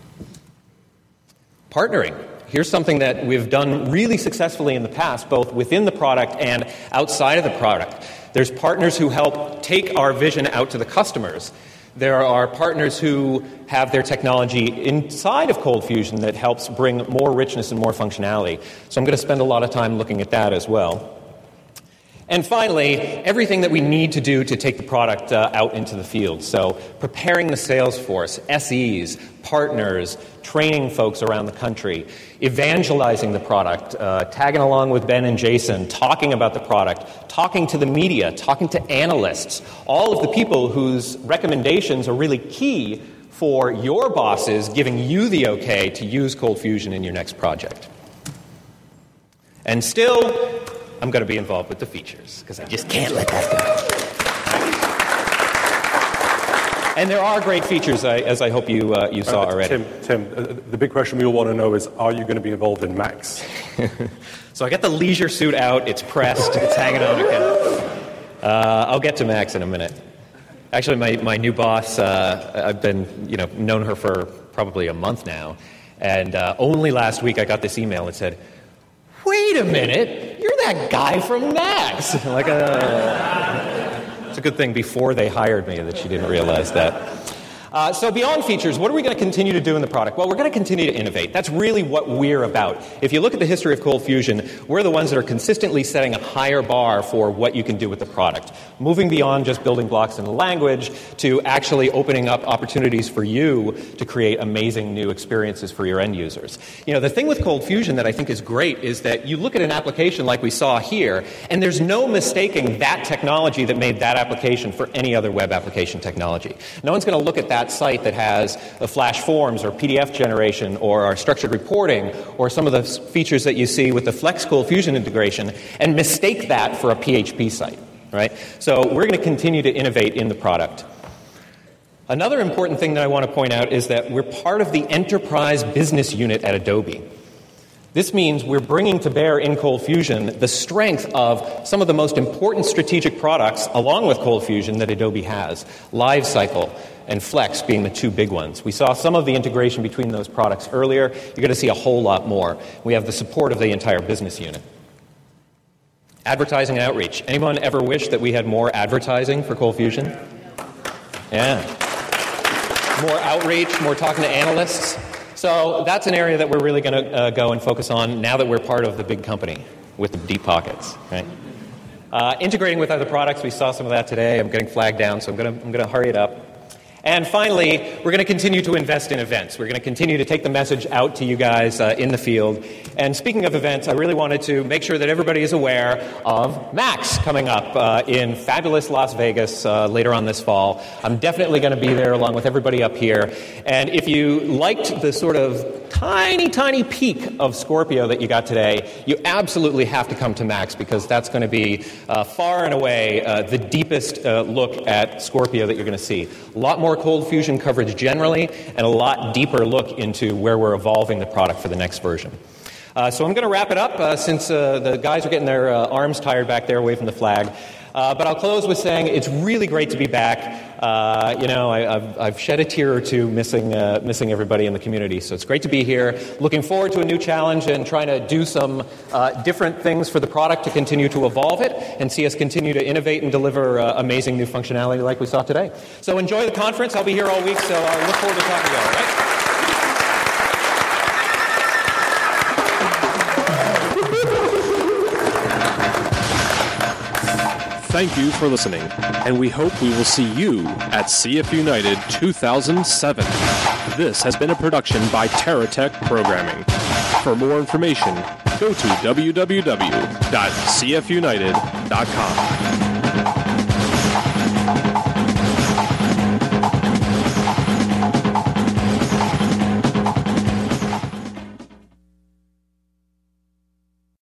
Partnering. Here's something that we've done really successfully in the past, both within the product and outside of the product. There's partners who help take our vision out to the customers. There are partners who have their technology inside of Cold Fusion that helps bring more richness and more functionality. So I'm going to spend a lot of time looking at that as well. And finally, everything that we need to do to take the product uh, out into the field. So preparing the sales force, S Es, partners, training folks around the country, evangelizing the product, uh, tagging along with Ben and Jason, talking about the product, talking to the media, talking to analysts, all of the people whose recommendations are really key for your bosses giving you the okay to use Cold Fusion in your next project. And still, I'm going to be involved with the features, because I just can't let that go. And there are great features, as I hope you uh, you saw uh, already. Tim, Tim uh, the big question we all want to know is, are you going to be involved in Max? So I got the leisure suit out. It's pressed. It's hanging on again. Uh, I'll get to Max in a minute. Actually, my, my new boss, uh, I've been, you know, known her for probably a month now. And uh, only last week I got this email that said, wait a minute, you're that guy from Max. like, uh, it's a good thing before they hired me that she didn't realize that. Uh, so beyond features, what are we going to continue to do in the product? Well, we're going to continue to innovate. That's really what we're about. If you look at the history of Cold Fusion, we're the ones that are consistently setting a higher bar for what you can do with the product, moving beyond just building blocks in the language to actually opening up opportunities for you to create amazing new experiences for your end users. You know, the thing with Cold Fusion that I think is great is that you look at an application like we saw here, and there's no mistaking that technology that made that application for any other web application technology. No one's going to look at that site that has a Flash Forms or P D F generation or our structured reporting or some of the features that you see with the Flex Cold Fusion integration and mistake that for a P H P site, right? So we're going to continue to innovate in the product. Another important thing that I want to point out is that we're part of the enterprise business unit at Adobe. This means we're bringing to bear in Cold Fusion the strength of some of the most important strategic products, along with Cold Fusion, that Adobe has. Lifecycle and Flex being the two big ones. We saw some of the integration between those products earlier. You're going to see a whole lot more. We have the support of the entire business unit. Advertising and outreach. Anyone ever wish that we had more advertising for Cold Fusion? Yeah. More outreach, more talking to analysts. So that's an area that we're really going to uh, go and focus on now that we're part of the big company with the deep pockets, right? Uh, integrating with other products, we saw some of that today. I'm getting flagged down, so I'm going to I'm going to hurry it up. And finally, we're going to continue to invest in events. We're going to continue to take the message out to you guys uh, in the field. And speaking of events, I really wanted to make sure that everybody is aware of MAX coming up uh, in fabulous Las Vegas uh, later on this fall. I'm definitely going to be there along with everybody up here. And if you liked the sort of tiny, tiny peek of Scorpio that you got today, you absolutely have to come to MAX because that's going to be uh, far and away uh, the deepest uh, look at Scorpio that you're going to see. A lot more cold fusion coverage generally, and a lot deeper look into where we're evolving the product for the next version. Uh, so I'm going to wrap it up uh, since uh, the guys are getting their uh, arms tired back there away from the flag. Uh, but I'll close with saying it's really great to be back. Uh, you know, I, I've, I've shed a tear or two missing uh, missing everybody in the community. So it's great to be here. Looking forward to a new challenge and trying to do some uh, different things for the product to continue to evolve it and see us continue to innovate and deliver uh, amazing new functionality like we saw today. So enjoy the conference. I'll be here all week, so I look forward to talking to you all, right? Thank you for listening, and we hope we will see you at C F United two thousand seven. This has been a production by TerraTech Programming. For more information, go to w w w dot c f united dot com.